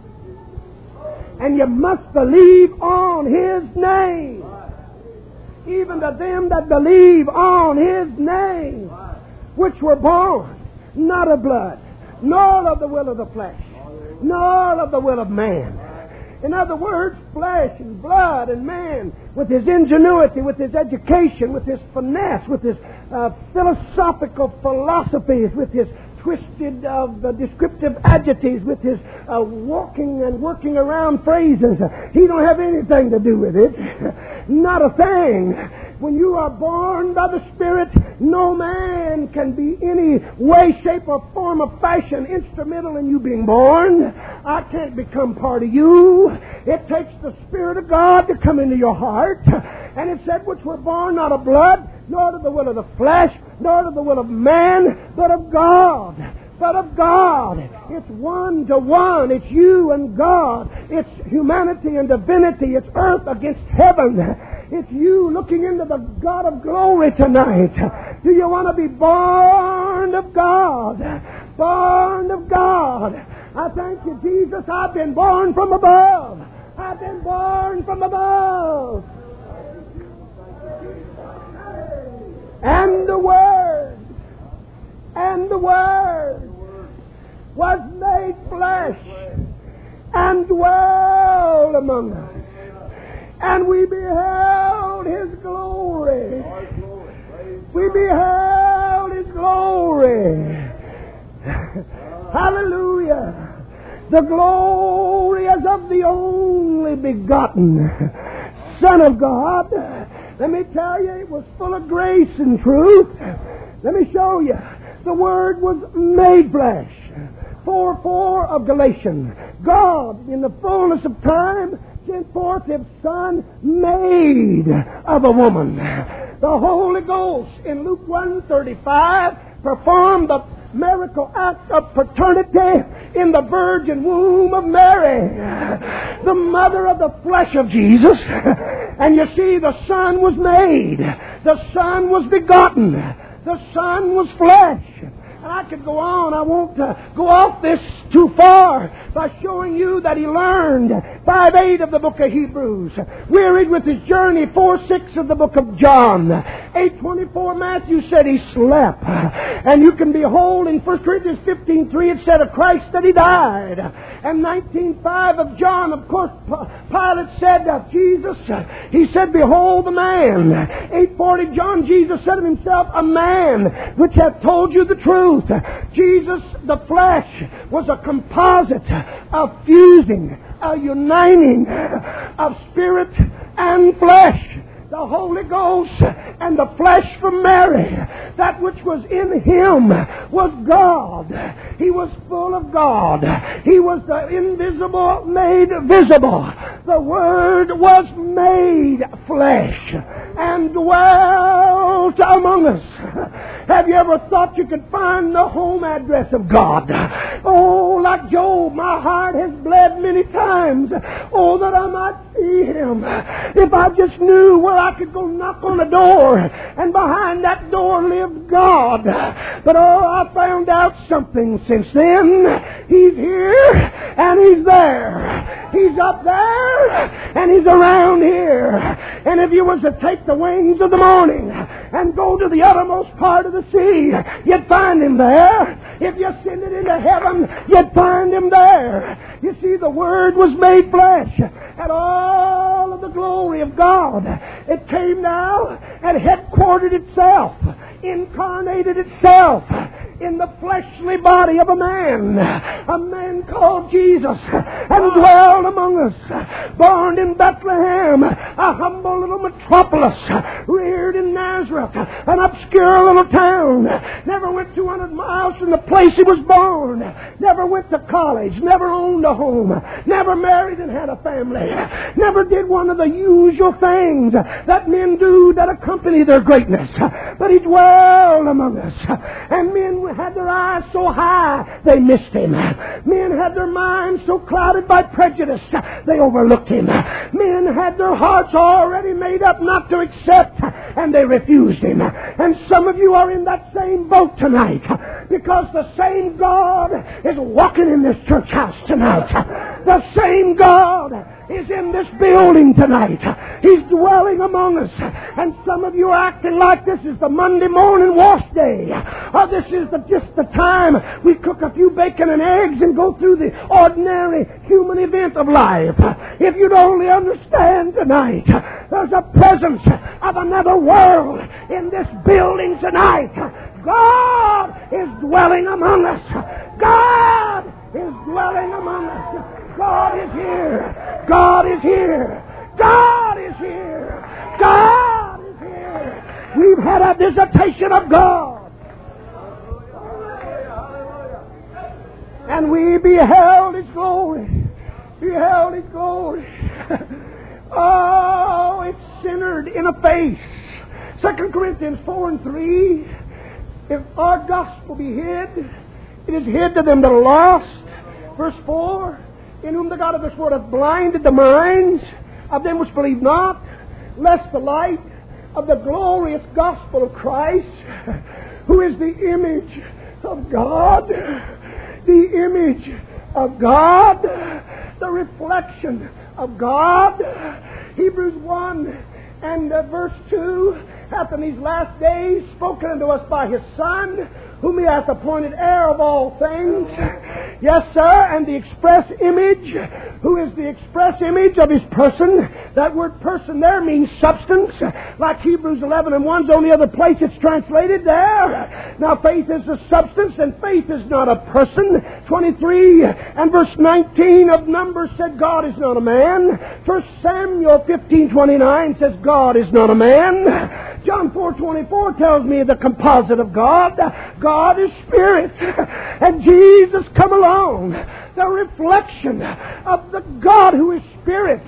Speaker 1: And you must believe on His name. Even to them that believe on His name, which were born not of blood, nor of the will of the flesh, nor of the will of man. In other words, flesh and blood and man, with his ingenuity, with his education, with his finesse, with his uh, philosophical philosophies, with his twisted of uh, descriptive adjectives, with his uh, walking and working around phrases. He don't have anything to do with it. Not a thing. When you are born by the Spirit, no man can be any way, shape, or form of fashion instrumental in you being born. I can't become part of you. It takes the Spirit of God to come into your heart. And it said, which were born not of blood, nor to the will of the flesh, nor to the will of man, but of God. but of God. It's one to one. It's you and God. It's humanity and divinity. It's earth against heaven. It's you looking into the God of glory tonight. Do you want to be born of God? Born of God. I thank you, Jesus. I've been born from above. I've been born from above. And the Word, and the Word was made flesh and dwelled among us. And we beheld His glory. We beheld His glory. Hallelujah. The glory as of the only begotten Son of God. Let me tell you, it was full of grace and truth. Let me show you. The Word was made flesh. four four of Galatians. God, in the fullness of time, sent forth His Son made of a woman. The Holy Ghost in Luke one thirty-five performed the miracle act of paternity in the virgin womb of Mary, the mother of the flesh of Jesus. And you see, the Son was made. The Son was begotten. The Son was flesh. And I could go on. I won't uh, go off this too far by showing you that He learned five eight of the book of Hebrews, wearied with His journey, four six of the book of John, eight twenty-four Matthew said He slept. And you can behold in First Corinthians fifteen three it said of Christ that He died. And nineteen five of John, of course, Pilate said of Jesus, he said, behold the man. eight forty John, Jesus said of Himself, a man which hath told you the truth. Jesus, the flesh, was a composite of fusing, a uniting of spirit and flesh. The Holy Ghost and the flesh from Mary, that which was in Him was God. He was full of God. He was the invisible made visible. The Word was made flesh and dwelt among us. Have you ever thought you could find the home address of God? Oh, like Job, my heart has bled many times. Oh, that I might see Him. If I just knew where I could go knock on the door, and behind that door lived God. But oh, I found out something since then. He's here, and He's there. He's up there, and He's around here. And if you was to take the wings of the morning and go to the uttermost part of the sea, you'd find Him there. If you send it into heaven, you'd find Him there. You see, the Word was made flesh, and all of the glory of God, it came now and headquartered itself, incarnated itself in the fleshly body of a man, a man called Jesus, and dwelled among us, born in Bethlehem, a humble little metropolis, reared in Nazareth, an obscure little town, never went two hundred miles from the place He was born, never went to college, never owned a home, never married and had a family, never did one of the usual things that men do that accompany their greatness. But He dwelled among us, and men had their eyes so high they missed Him. Men had their minds so clouded by prejudice they overlooked Him. Men had their hearts already made up not to accept, and they refused Him. And some of you are in that same boat tonight, because the same God is walking in this church house tonight. The same God is in this building tonight. He's dwelling among us. And some of you are acting like this is the Monday morning wash day, or this is the, just the time we cook a few bacon and eggs and go through the ordinary human event of life. If you'd only understand tonight, there's a presence of another world in this building tonight. God is dwelling among us. God is dwelling among us. God is here. God is here. God is here. God is here. We've had a visitation of God. And we beheld His glory. Beheld His glory. Oh, it's centered in a face. Second Corinthians four and three. If our gospel be hid, It is hid to them that are lost. Verse four, in whom the God of this world hath blinded the minds of them which believe not, lest the light of the glorious gospel of Christ, who is the image of God, the image of God, the reflection of God. Hebrews one and uh, verse two, hath in these last days spoken unto us by His Son, whom He hath appointed heir of all things. Yes, sir, and the express image, who is the express image of His person. That word person there means substance, like Hebrews eleven and one's the only other place it's translated there. Now faith is a substance, and faith is not a person. twenty-three and verse nineteen of Numbers said God is not a man. First Samuel fifteen twenty-nine says God is not a man. John four twenty-four tells me the composite of God. God is Spirit. And Jesus come along, the reflection of the God who is Spirit.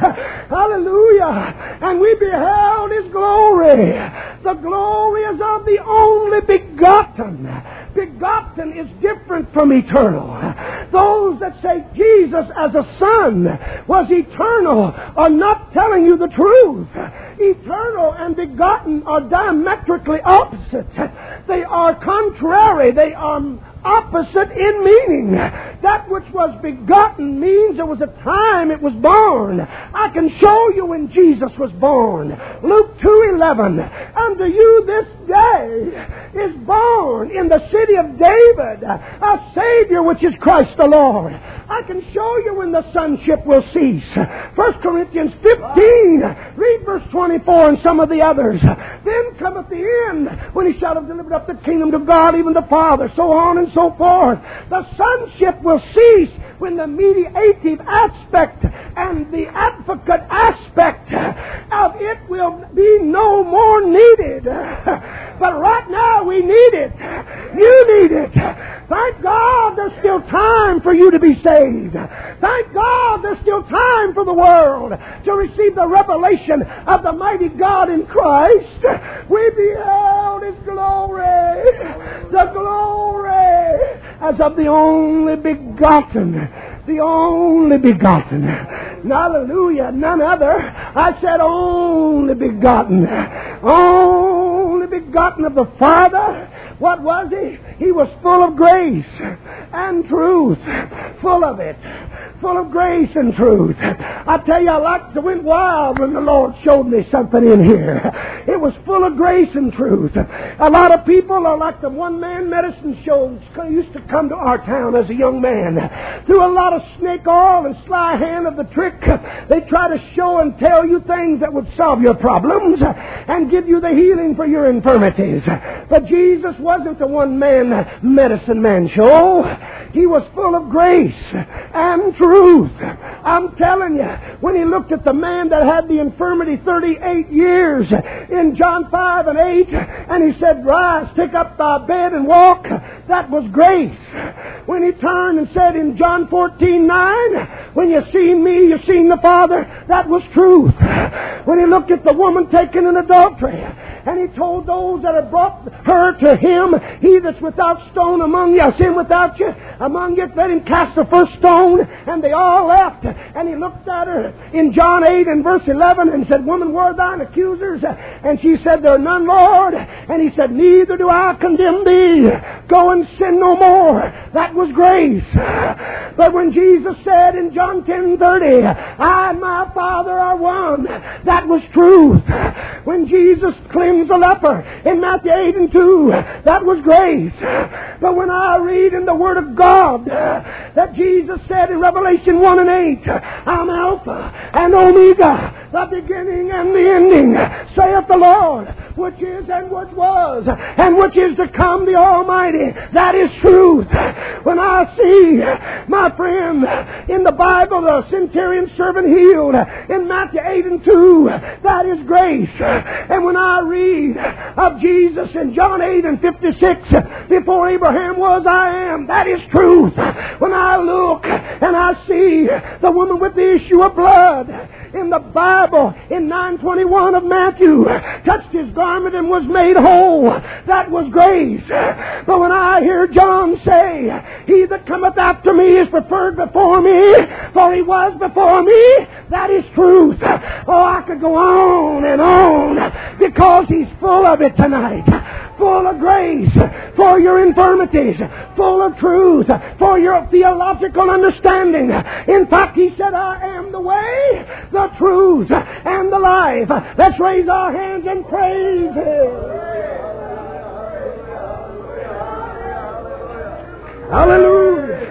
Speaker 1: Hallelujah. And we beheld His glory. The glory is of the only begotten. Begotten is different from eternal. Those that say Jesus as a son was eternal are not telling you the truth. Eternal and begotten are diametrically opposite. They are contrary. They are opposite in meaning. That which was begotten means there was a time it was born. I can show you when Jesus was born. Luke two eleven. Unto you this day is born in the city of David a Savior, which is Christ the Lord. I can show you when the sonship will cease. First Corinthians fifteen, read verse twenty-four and some of the others. Then cometh the end, when He shall have delivered up the kingdom to God, even the Father, so on and so forth. The sonship will cease when the mediative aspect and the advocate aspect of it will be no more needed. But right now we need it. You need it. Thank God there's still time for you to be saved. Thank God there's still time for the world to receive the revelation of the mighty God in Christ. We beheld His glory, the glory as of the only begotten. The only begotten. Hallelujah. None other. I said only begotten. Only begotten of the Father. What was He? He was full of grace and truth. Full of it. Full of grace and truth. I tell you, I like to went wild when the Lord showed me something in here. It was full of grace and truth. A lot of people are like the one-man medicine shows used to come to our town as a young man. Through a lot of snake oil and sly hand of the trick, they try to show and tell you things that would solve your problems and give you the healing for your infirmities. But Jesus wasn't the one-man medicine man show. He was full of grace and truth. I'm telling you, when He looked at the man that had the infirmity thirty-eight years in John five and eight, and He said, rise, take up thy bed and walk, that was grace. When He turned and said in John fourteen nine, when you seen me, you seen the Father, that was truth. When He looked at the woman taken in adultery, and He told those that had brought her to Him, he that's without stone among you, sin without you, among you, let him cast the first stone. And they all left. And He looked at her in John eight and verse eleven and said, woman, where are thine accusers? And she said, there are none, Lord. And He said, neither do I condemn thee. Go and sin no more. That was grace. But when Jesus said in John ten thirty, I and my Father are one, that was truth. When Jesus cleansed the leper in Matthew eight and two, that was grace. But when I read in the Word of God that Jesus said in Revelation one and eight, I'm Alpha and Omega, the beginning and the ending, saith the Lord, which is and which was and which is to come, the Almighty. That is truth. When I see, my friend, in the Bible, the centurion servant healed in Matthew eight and two, that is grace. And when I read of Jesus in John eight and fifty-six, before Abraham was, I am, that is truth. When I look and I see the woman with the issue of blood in the Bible in nine twenty-one of Matthew touched his garment and was made whole. That was grace. But when I hear John say, he that cometh after me is preferred before me, for he was before me, that is truth. Oh, I could go on and on because he's full of it tonight. Full of grace for your infirmities, full of truth for your theological understanding. In fact, he said, I am the way, the truth, and the life. Let's raise our hands and praise Him. Hallelujah.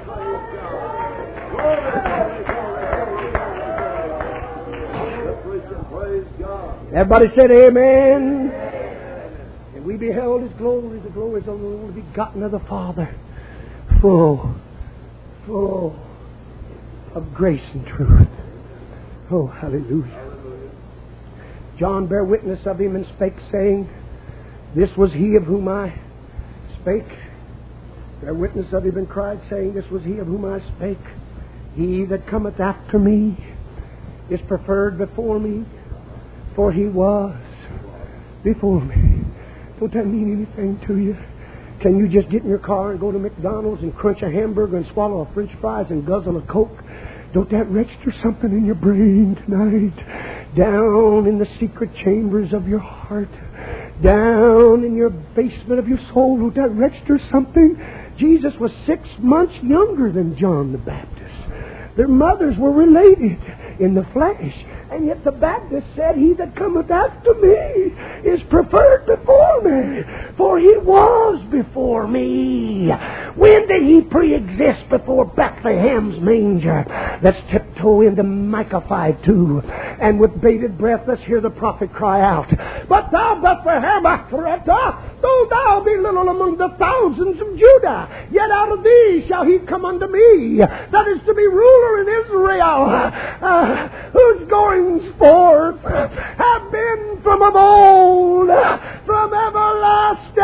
Speaker 1: Everybody said amen. And we beheld His glory, the glory of the only begotten of the Father, full, full of grace and truth. Oh, hallelujah. John bare witness of Him and spake, saying, This was He of whom I spake. Bare witness of Him and cried, saying, This was He of whom I spake. He that cometh after me is preferred before me, for He was before me. Don't that mean anything to you? Can you just get in your car and go to McDonald's and crunch a hamburger and swallow a French fries and guzzle a Coke? Don't that register something in your brain tonight? Down in the secret chambers of your heart, down in your basement of your soul, don't that register something? Jesus was six months younger than John the Baptist. Their mothers were related in the flesh. And yet the Baptist said, He that cometh after me is preferred before me, for he was before me. When did he pre-exist before Bethlehem's manger? Let's tiptoe into Micah five two. And with bated breath, let's hear the prophet cry out, But thou, Bethlehem Ephrathah, though thou be little among the thousands of Judah, yet out of thee shall he come unto me, that is to be ruler in Israel, uh, whose going forth have been from of old, from everlasting.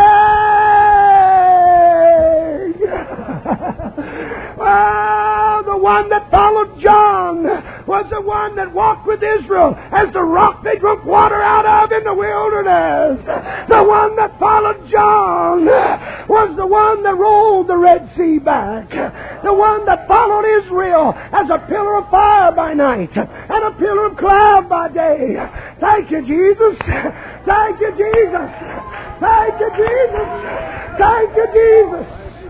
Speaker 1: Ah, the one that followed John was the one that walked with Israel as the rock they drank water out of in the wilderness. The one that followed John was the one that rolled the Red Sea back. The one that followed Israel as a pillar of fire by night and a pillar of cloud by day. Thank you, Jesus. Thank you, Jesus. Thank you, Jesus. Thank you, Jesus.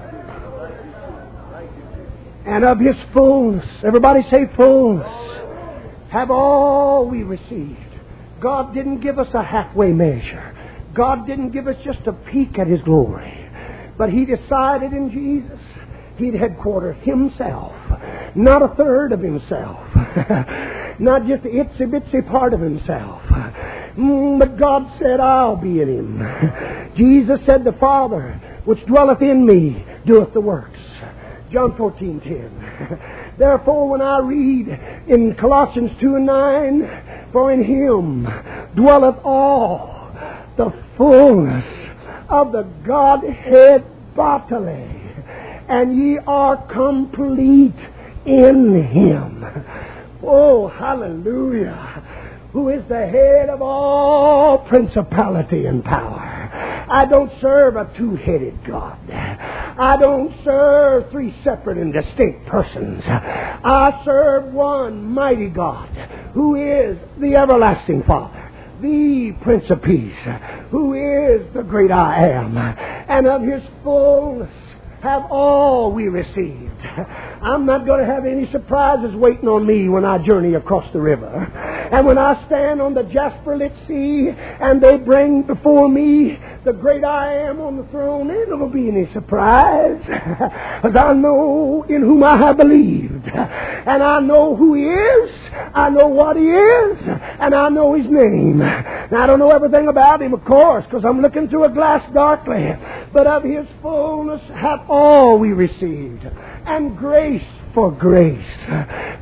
Speaker 1: And of His fullness, everybody say fullness, have all we received. God didn't give us a halfway measure. God didn't give us just a peek at His glory. But He decided in Jesus He'd headquarter Himself, not a third of Himself, not just the itsy bitsy part of Himself. Mm, but God said, I'll be in Him. Jesus said, The Father which dwelleth in me doeth the works. John fourteen ten. Therefore, when I read in Colossians two and nine, for in Him dwelleth all the fullness of the Godhead bodily, and ye are complete in Him. Oh, hallelujah. Who is the head of all principality and power. I don't serve a two-headed God. I don't serve three separate and distinct persons. I serve one mighty God, who is the everlasting Father, the Prince of Peace, who is the great I am, and of His fullness have all we received. I'm not going to have any surprises waiting on me when I journey across the river. And when I stand on the jasper-lit sea and they bring before me the great I am on the throne, ain't going to be any surprise. Because I know in whom I have believed. And I know who He is. I know what He is. And I know His name. Now, I don't know everything about Him, of course, because I'm looking through a glass darkly. But of His fullness have all we received. And grace for grace.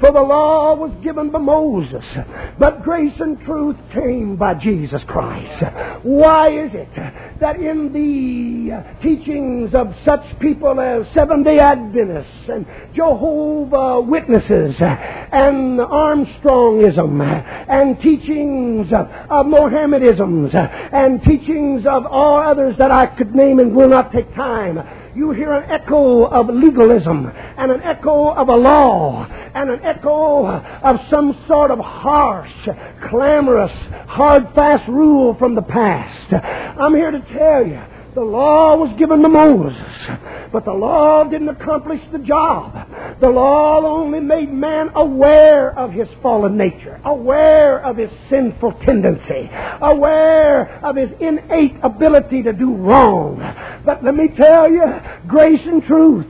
Speaker 1: For the law was given by Moses, but grace and truth came by Jesus Christ. Why is it that in the teachings of such people as Seventh-day Adventists and Jehovah Witnesses and Armstrongism and teachings of, of Mohammedisms and teachings of all others that I could name and will not take time, you hear an echo of legalism and an echo of a law and an echo of some sort of harsh, clamorous, hard-fast rule from the past. I'm here to tell you, the law was given to Moses, but the law didn't accomplish the job. The law only made man aware of his fallen nature, aware of his sinful tendency, aware of his innate ability to do wrong. But let me tell you, grace and truth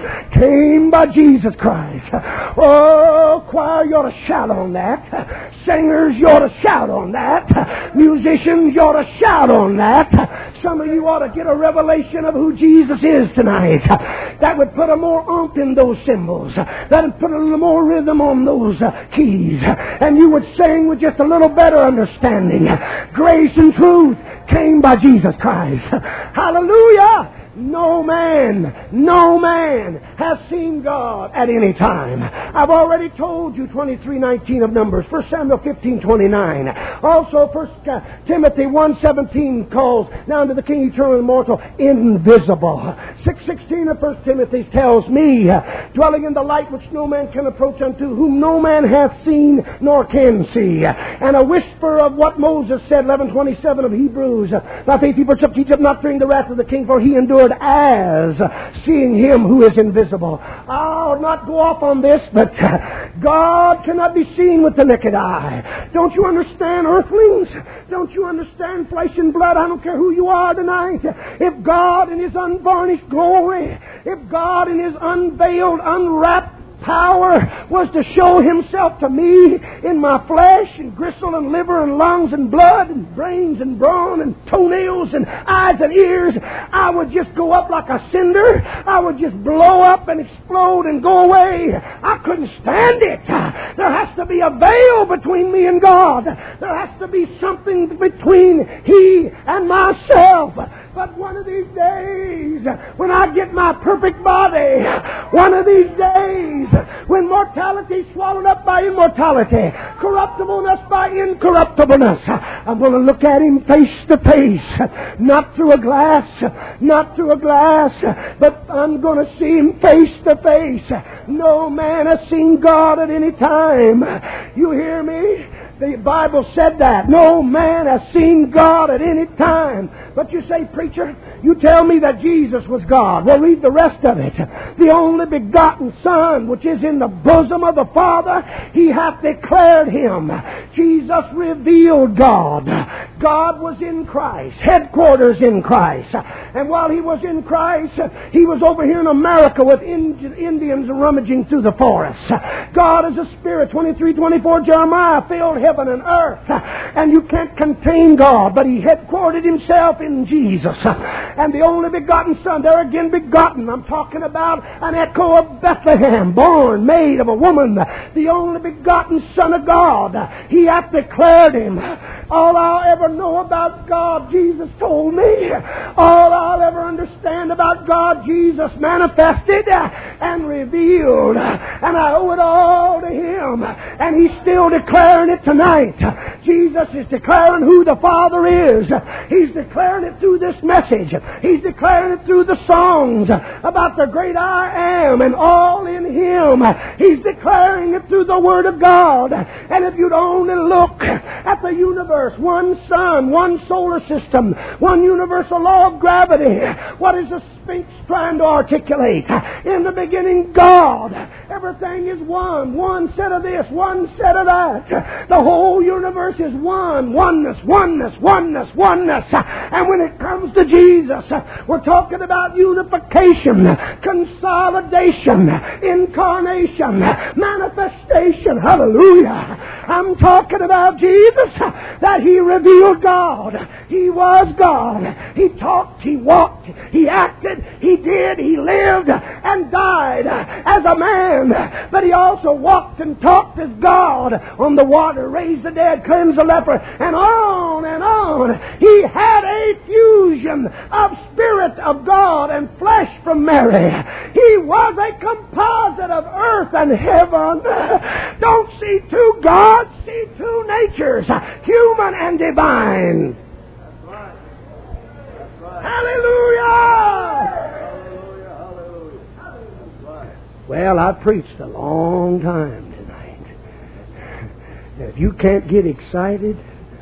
Speaker 1: came by Jesus Christ. Oh, choir, you ought to shout on that. Singers, you ought to shout on that. Musicians, you ought to shout on that. Some of you ought to get a revelation of who Jesus is tonight. That would put a more oomph in those cymbals. That would put a little more rhythm on those uh, keys. And you would sing with just a little better understanding. Grace and truth came by Jesus Christ. Hallelujah! No man, no man has seen God at any time. I've already told you twenty-three nineteen of Numbers, First Samuel fifteen twenty-nine. Also, First Timothy one seventeen calls now unto the King eternal and immortal, invisible. six sixteen of First Timothy tells me, dwelling in the light which no man can approach unto, whom no man hath seen nor can see. And a whisper of what Moses said, eleven twenty-seven of Hebrews, by faith he forsook Egypt, not fearing the wrath of the king, for he endured as seeing him who is invisible. I'll not go off on this, but God cannot be seen with the naked eye. Don't you understand, earthlings? Don't you understand, flesh and blood? I don't care who you are tonight. If God in His unvarnished glory, if God in His unveiled, unwrapped power was to show Himself to me in my flesh and gristle and liver and lungs and blood and brains and brawn and toenails and eyes and ears, I would just go up like a cinder. I would just blow up and explode and go away. I couldn't stand it. There has to be a veil between me and God. There has to be something between He and myself. But one of these days, when I get my perfect body, one of these days, when mortality is swallowed up by immortality, corruptibleness by incorruptibleness, I'm going to look at Him face to face, not through a glass, not through a glass, but I'm going to see Him face to face. No man has seen God at any time. You hear me? The Bible said that. No man has seen God at any time. But you say, preacher, you tell me that Jesus was God. Well, read the rest of it. The only begotten Son, which is in the bosom of the Father, He hath declared Him. Jesus revealed God. God was in Christ. Headquarters in Christ. And while He was in Christ, He was over here in America with Indians rummaging through the forest. God is a spirit. twenty-three twenty-four Jeremiah filled heaven and earth. And you can't contain God, but He headquartered Himself in Jesus. And the only begotten Son, there again begotten, I'm talking about an echo of Bethlehem, born, made of a woman, the only begotten Son of God. He hath declared Him. All I'll ever know about God, Jesus told me. All I'll ever understand about God, Jesus manifested and revealed. And I owe it all to Him. And He's still declaring it tonight. Jesus is declaring who the Father is. He's declaring it through this message. He's declaring it through the songs about the great I Am and all in Him. He's declaring it through the Word of God. And if you'd only look at the universe, one sun, one solar system, one universal law of gravity, what is the Sphinx trying to articulate? In the beginning, God. Everything is one. One set of this, one set of that. The whole universe is one. Oneness, oneness, oneness, oneness. And when it comes to Jesus, we're talking about unification, consolidation, incarnation, manifestation. Hallelujah. I'm talking about Jesus, that He revealed God. He was God. He talked, He walked, He acted, He did, He lived and died as a man. But He also walked and talked as God on the water, raised the dead, cleansed the leper, and on and on. He had a fusion of Spirit of God and flesh from Mary. He was a composite of earth and heaven. Don't see two gods, see two natures, human and divine.
Speaker 2: That's right. That's right.
Speaker 1: Hallelujah!
Speaker 2: Hallelujah, hallelujah. That's right.
Speaker 1: Well, I preached a long time tonight. If you can't get excited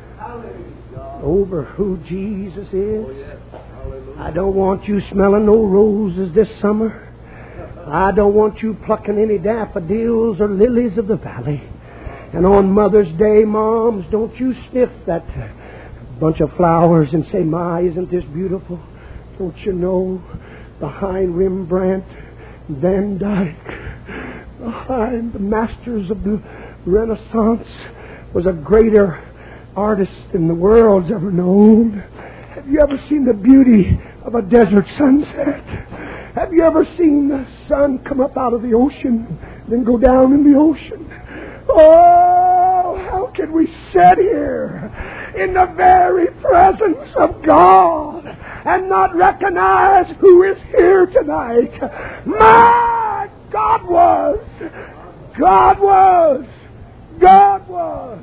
Speaker 1: over who Jesus is,
Speaker 2: Oh, yes. Hallelujah.
Speaker 1: I don't want you smelling no roses this summer. I don't want you plucking any daffodils or lilies of the valley. And on Mother's Day, moms, don't you sniff that bunch of flowers and say, "My, isn't this beautiful?" Don't you know, behind Rembrandt, Van Dyck, behind the masters of the Renaissance was a greater artist than the world's ever known. Have you ever seen the beauty of a desert sunset? Have you ever seen the sun come up out of the ocean, then go down in the ocean? Oh, how can we sit here in the very presence of God and not recognize who is here tonight? My God was! God was! God was!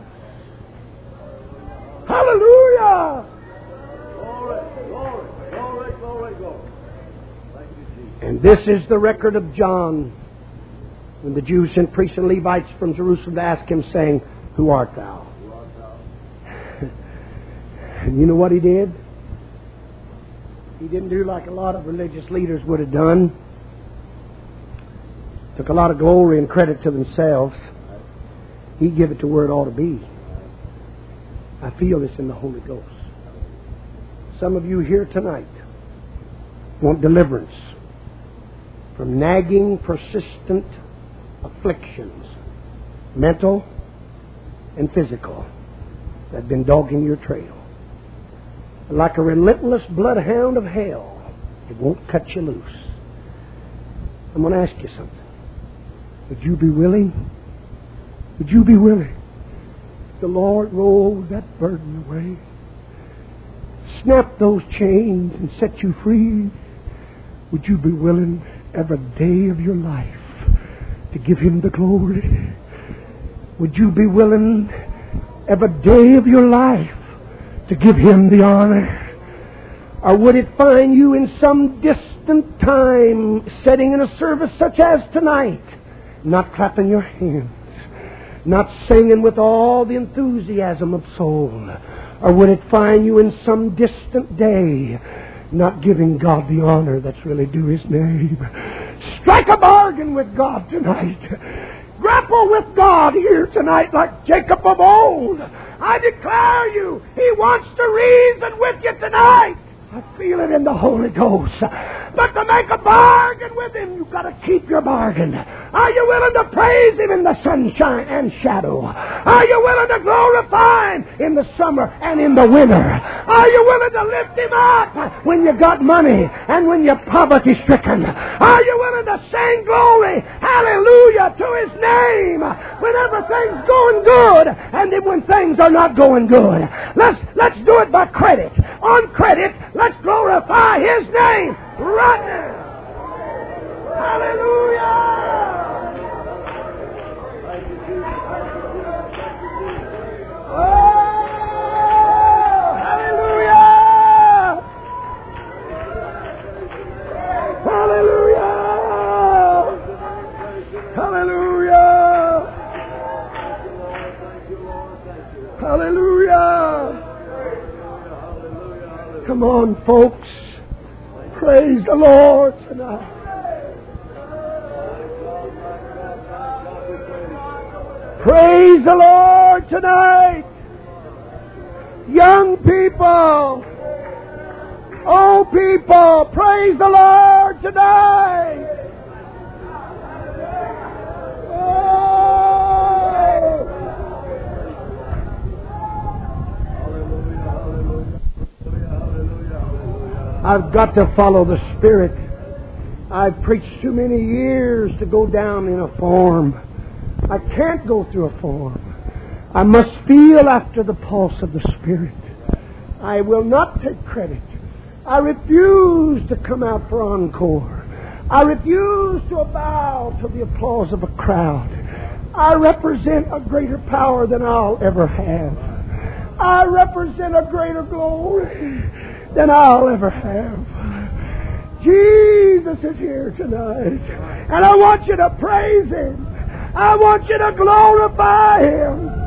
Speaker 1: Hallelujah!
Speaker 2: Glory, glory, glory, glory, glory. Thank you, Jesus.
Speaker 1: And this is the record of John, when the Jews sent priests and Levites from Jerusalem to ask him, saying, "Who art thou?"
Speaker 2: Who art thou?
Speaker 1: And you know what he did? He didn't do like a lot of religious leaders would have done. Took a lot of glory and credit to themselves. He gave it to where it ought to be. I feel this in the Holy Ghost. Some of you here tonight want deliverance from nagging, persistent afflictions, mental and physical, that have been dogging your trail. Like a relentless bloodhound of hell, it won't cut you loose. I'm going to ask you something. Would you be willing? Would you be willing? The Lord rolled that burden away, snap those chains and set you free. Would you be willing every day of your life to give Him the glory? Would you be willing every day of your life to give Him the honor? Or would it find you in some distant time sitting in a service such as tonight, not clapping your hands, not singing with all the enthusiasm of soul? Or would it find you in some distant day not giving God the honor that's really due His name? Strike a bargain with God tonight. Grapple with God here tonight like Jacob of old. I declare you, He wants to reason with you tonight. I feel it in the Holy Ghost. But to make a bargain with Him, you've got to keep your bargain. Are you willing to praise Him in the sunshine and shadow? Are you willing to glorify Him in the summer and in the winter? Are you willing to lift Him up when you got money and when you're poverty-stricken? Are you willing to sing glory, hallelujah, to His name when everything's going good and then when things are not going good? Let's, let's do it by credit. On credit, let's glorify His name right now. Hallelujah!
Speaker 2: Thank you, Jesus. Thank you, Jesus. Thank you, Jesus.
Speaker 1: Oh, hallelujah! Hallelujah! Hallelujah!
Speaker 2: Thank you, Lord. Thank you, Lord.
Speaker 1: Hallelujah!
Speaker 2: Hallelujah, hallelujah.
Speaker 1: Come on, folks. Praise the Lord tonight. Praise the Lord tonight. Young people, old people, praise the Lord tonight. Oh, I've got to follow the Spirit. I've preached too many years to go down in a form. I can't go through a form. I must feel after the pulse of the Spirit. I will not take credit. I refuse to come out for encore. I refuse to bow to the applause of a crowd. I represent a greater power than I'll ever have. I represent a greater glory than I'll ever have. Jesus is here tonight. And I want you to praise Him. I want you to glorify Him.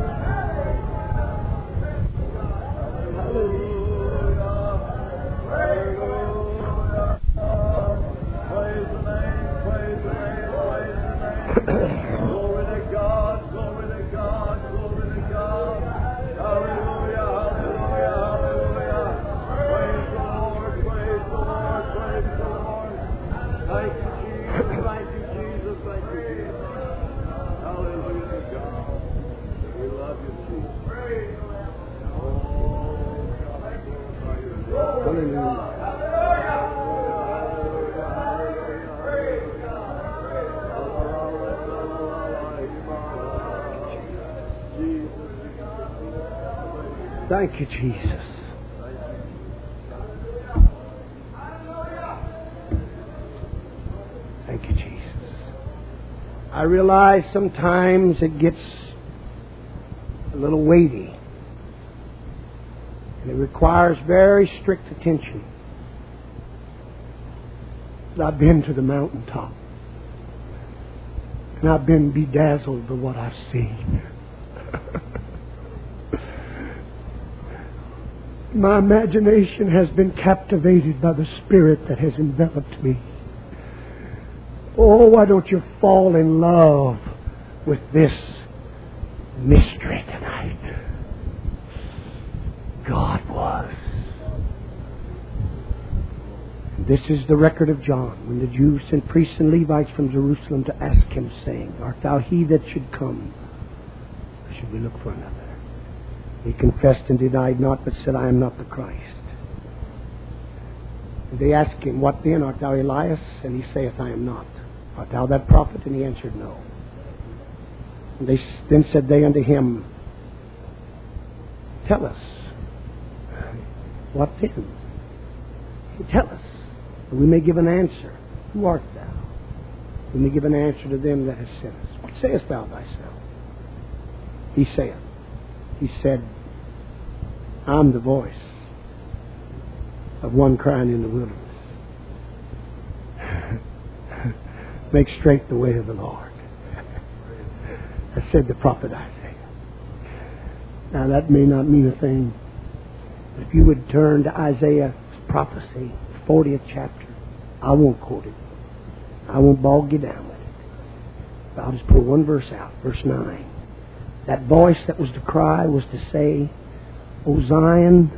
Speaker 1: Thank you, Jesus. Thank you, Jesus. I realize sometimes it gets a little weighty. And it requires very strict attention. But I've been to the mountaintop. And I've been bedazzled by what I've seen. My imagination has been captivated by the Spirit that has enveloped me. Oh, why don't you fall in love with this mystery tonight? God was. This is the record of John, when the Jews sent priests and Levites from Jerusalem to ask him, saying, Art thou he that should come, or should we look for another? He confessed and denied not, but said, I am not the Christ. And they asked him, What then? Art thou Elias? And he saith, I am not. Art thou that prophet? And he answered, No. And they then said they unto him, Tell us. What then? Tell us, that we may give an answer. Who art thou? We may give an answer to them that have sent us. What sayest thou thyself? He saith, He said, I'm the voice of one crying in the wilderness. Make straight the way of the Lord. That said the prophet Isaiah. Now that may not mean a thing. But if you would turn to Isaiah's prophecy, fortieth chapter, I won't quote it. I won't bog you down with it. But I'll just pull one verse out, verse nine. That voice that was to cry was to say, O Zion,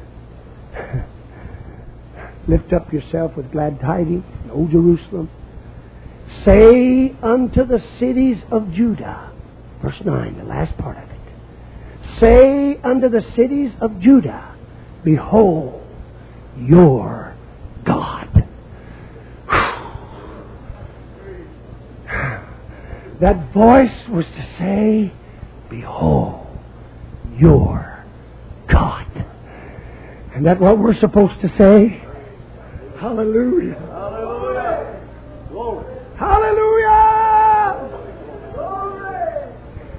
Speaker 1: lift up yourself with glad tidings, and O Jerusalem, say unto the cities of Judah, verse nine, the last part of it, say unto the cities of Judah, behold your God. That voice was to say, behold your God. And that's what we're supposed to say? Hallelujah.
Speaker 2: Hallelujah. Glory.
Speaker 1: Hallelujah.
Speaker 2: Glory.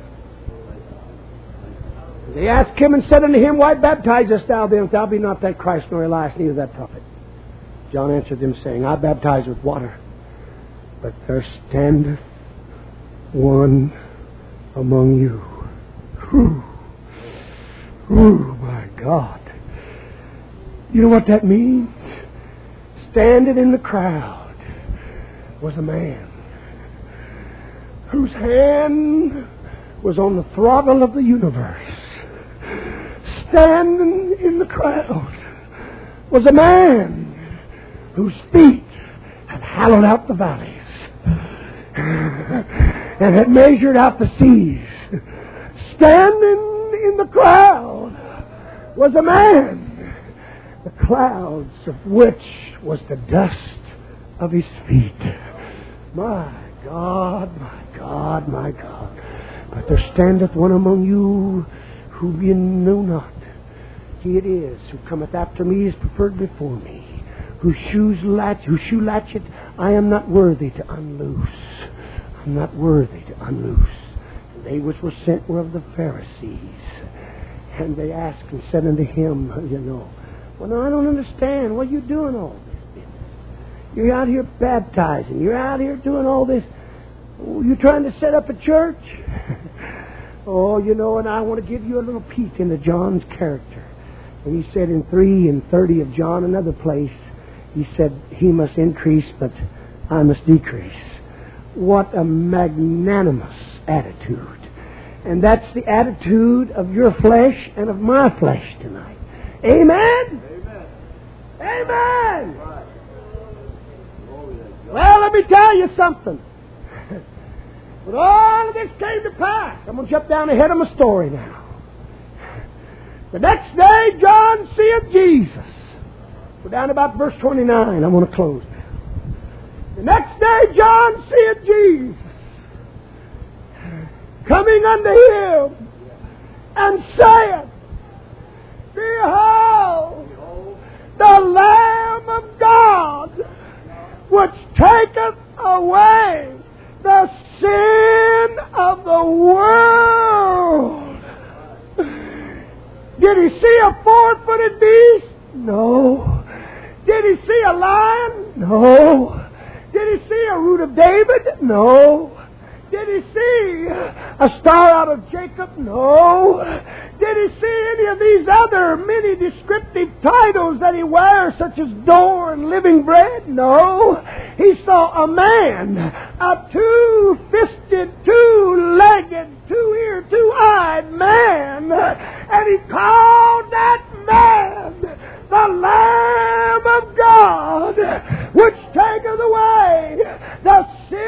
Speaker 1: They asked him and said unto him, Why baptizest thou then, if thou be not that Christ, nor Elias, neither that prophet? John answered them, saying, I baptize with water, but there standeth one among you. Whew. Oh, my God. You know what that means? Standing in the crowd was a man whose hand was on the throttle of the universe. Standing in the crowd was a man whose feet had hollowed out the valleys and had measured out the seas. Standing in the crowd was a man the clouds of which was the dust of his feet. My God, my God, my God. But there standeth one among you whom ye know not. He it is who cometh after me is preferred before me, whose shoes latch, whose shoe latchet I am not worthy to unloose. I'm not worthy to unloose. And they which were sent were of the Pharisees. And they asked and said unto him, you know, well, no, I don't understand. What are you doing all this business? You're out here baptizing. You're out here doing all this. Oh, you're trying to set up a church? Oh, you know, and I want to give you a little peek into John's character. And he said in three and thirty of John, another place, he said, he must increase, but I must decrease. What a magnanimous attitude. And that's the attitude of your flesh and of my flesh tonight. Amen?
Speaker 2: Amen.
Speaker 1: Amen.
Speaker 2: Right.
Speaker 1: Well, let me tell you something. When all of this came to pass, I'm going to jump down ahead of my story now. The next day, John seeth Jesus. We're down about verse twenty-nine. I want to close now. The next day, John seeth Jesus coming unto him and saith, Behold, the Lamb of God, which taketh away the sin of the world. Did he see a four-footed beast? No. Did he see a lion? No. Did he see a root of David? No. Did he see a star out of Jacob? No. Did he see any of these other many descriptive titles that he wears, such as door and living bread? No. He saw a man, a two-fisted, two-legged, two-eared, two-eyed man, and he called that man the Lamb of God, which taketh away the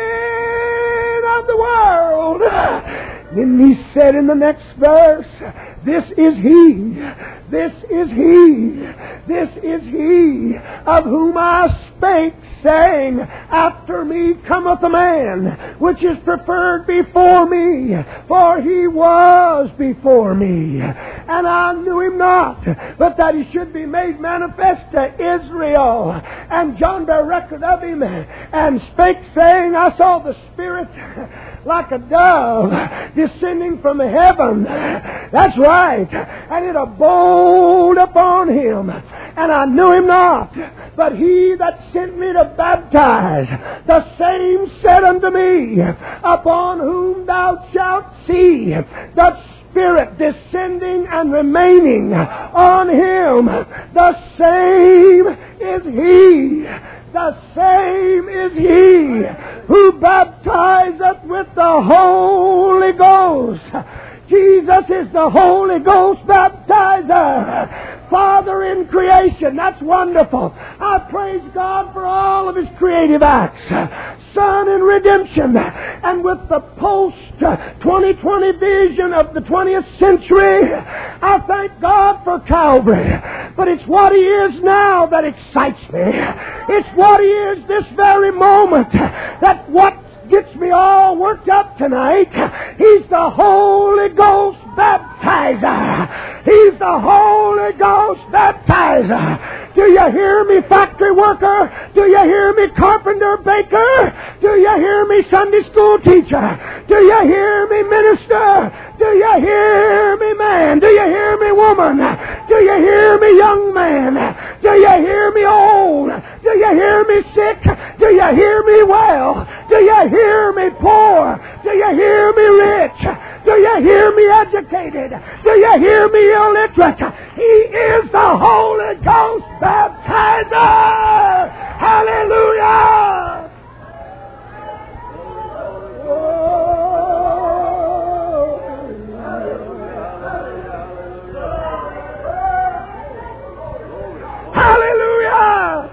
Speaker 1: sin of the world. Then he said in the next verse, This is he, this is he, this is he of whom I spake, saying, After me cometh a man, which is preferred before me, for he was before me. And I knew him not, but that he should be made manifest to Israel. And John bare record of him, and spake, saying, I saw the Spirit like a dove descending from heaven. That's right. And it abode upon him. And I knew him not, but he that sent me to baptize, the same said unto me, Upon whom thou shalt see the Spirit descending and remaining on him, the same is he. The same is he who baptizeth with the Holy Ghost. Jesus is the Holy Ghost baptizer. Father in creation. That's wonderful. I praise God for all of His creative acts. Son in redemption. And with the post twenty twenty vision of the twentieth century, I thank God for Calvary. But it's what He is now that excites me. It's what He is this very moment. That what gets me all worked up tonight. He's the Holy Ghost baptizer. He's the Holy Ghost baptizer. Do you hear me, factory worker? Do you hear me, carpenter, baker? Do you hear me, Sunday school teacher? Do you hear me, minister? Do you hear me, man? Do you hear me, woman? Do you hear me, young man? Do you hear me, old? Do you hear me, sick? Do you hear me, well? Do you hear me, poor? Do you hear me, rich? Do you hear me, educated? Do you hear me, illiterate? He is the Holy Ghost baptizer! Hallelujah! Hallelujah!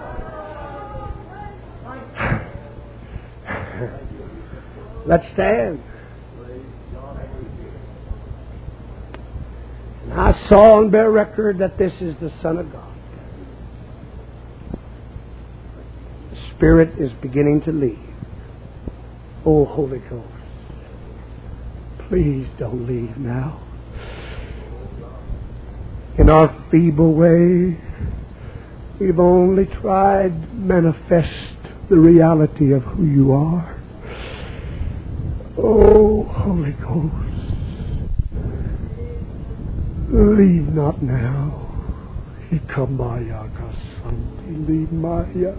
Speaker 1: Let's stand. And I saw and bear record that this is the Son of God. Spirit is beginning to leave. Oh, Holy Ghost, please don't leave now. In our feeble way, we've only tried to manifest the reality of who you are. Oh, Holy Ghost, leave not now. Ikamaya kasanti limaya.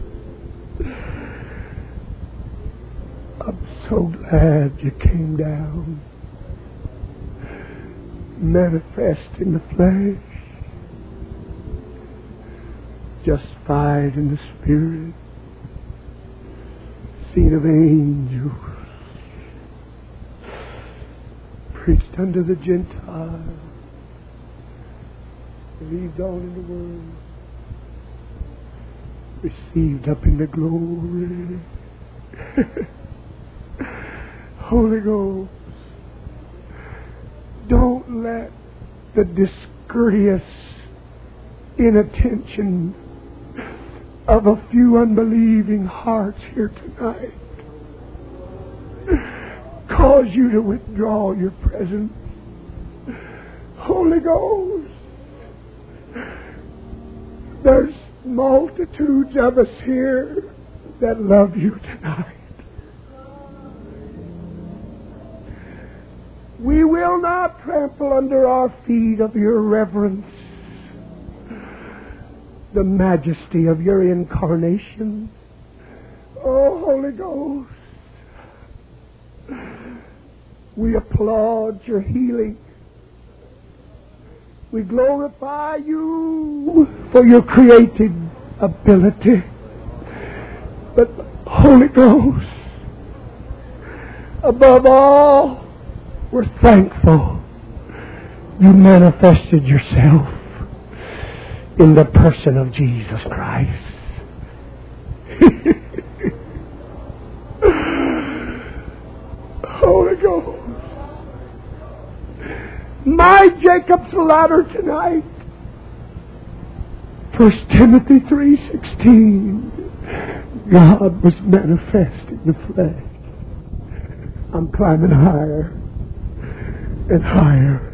Speaker 1: I'm so glad you came down, manifest in the flesh, justified in the Spirit, seen of angels, preached unto the Gentiles, believed on in the world, received up into glory. Holy Ghost, don't let the discourteous inattention of a few unbelieving hearts here tonight cause you to withdraw your presence. Holy Ghost, there's multitudes of us here that love you tonight. We will not trample under our feet of your reverence the majesty of your incarnation. Oh, Holy Ghost, we applaud your healing. We glorify you for your creative ability. But, Holy Ghost, above all, we're thankful you manifested yourself in the person of Jesus Christ. Holy Ghost, my Jacob's ladder tonight, First Timothy three sixteen, God was manifest in the flesh. I'm climbing higher and higher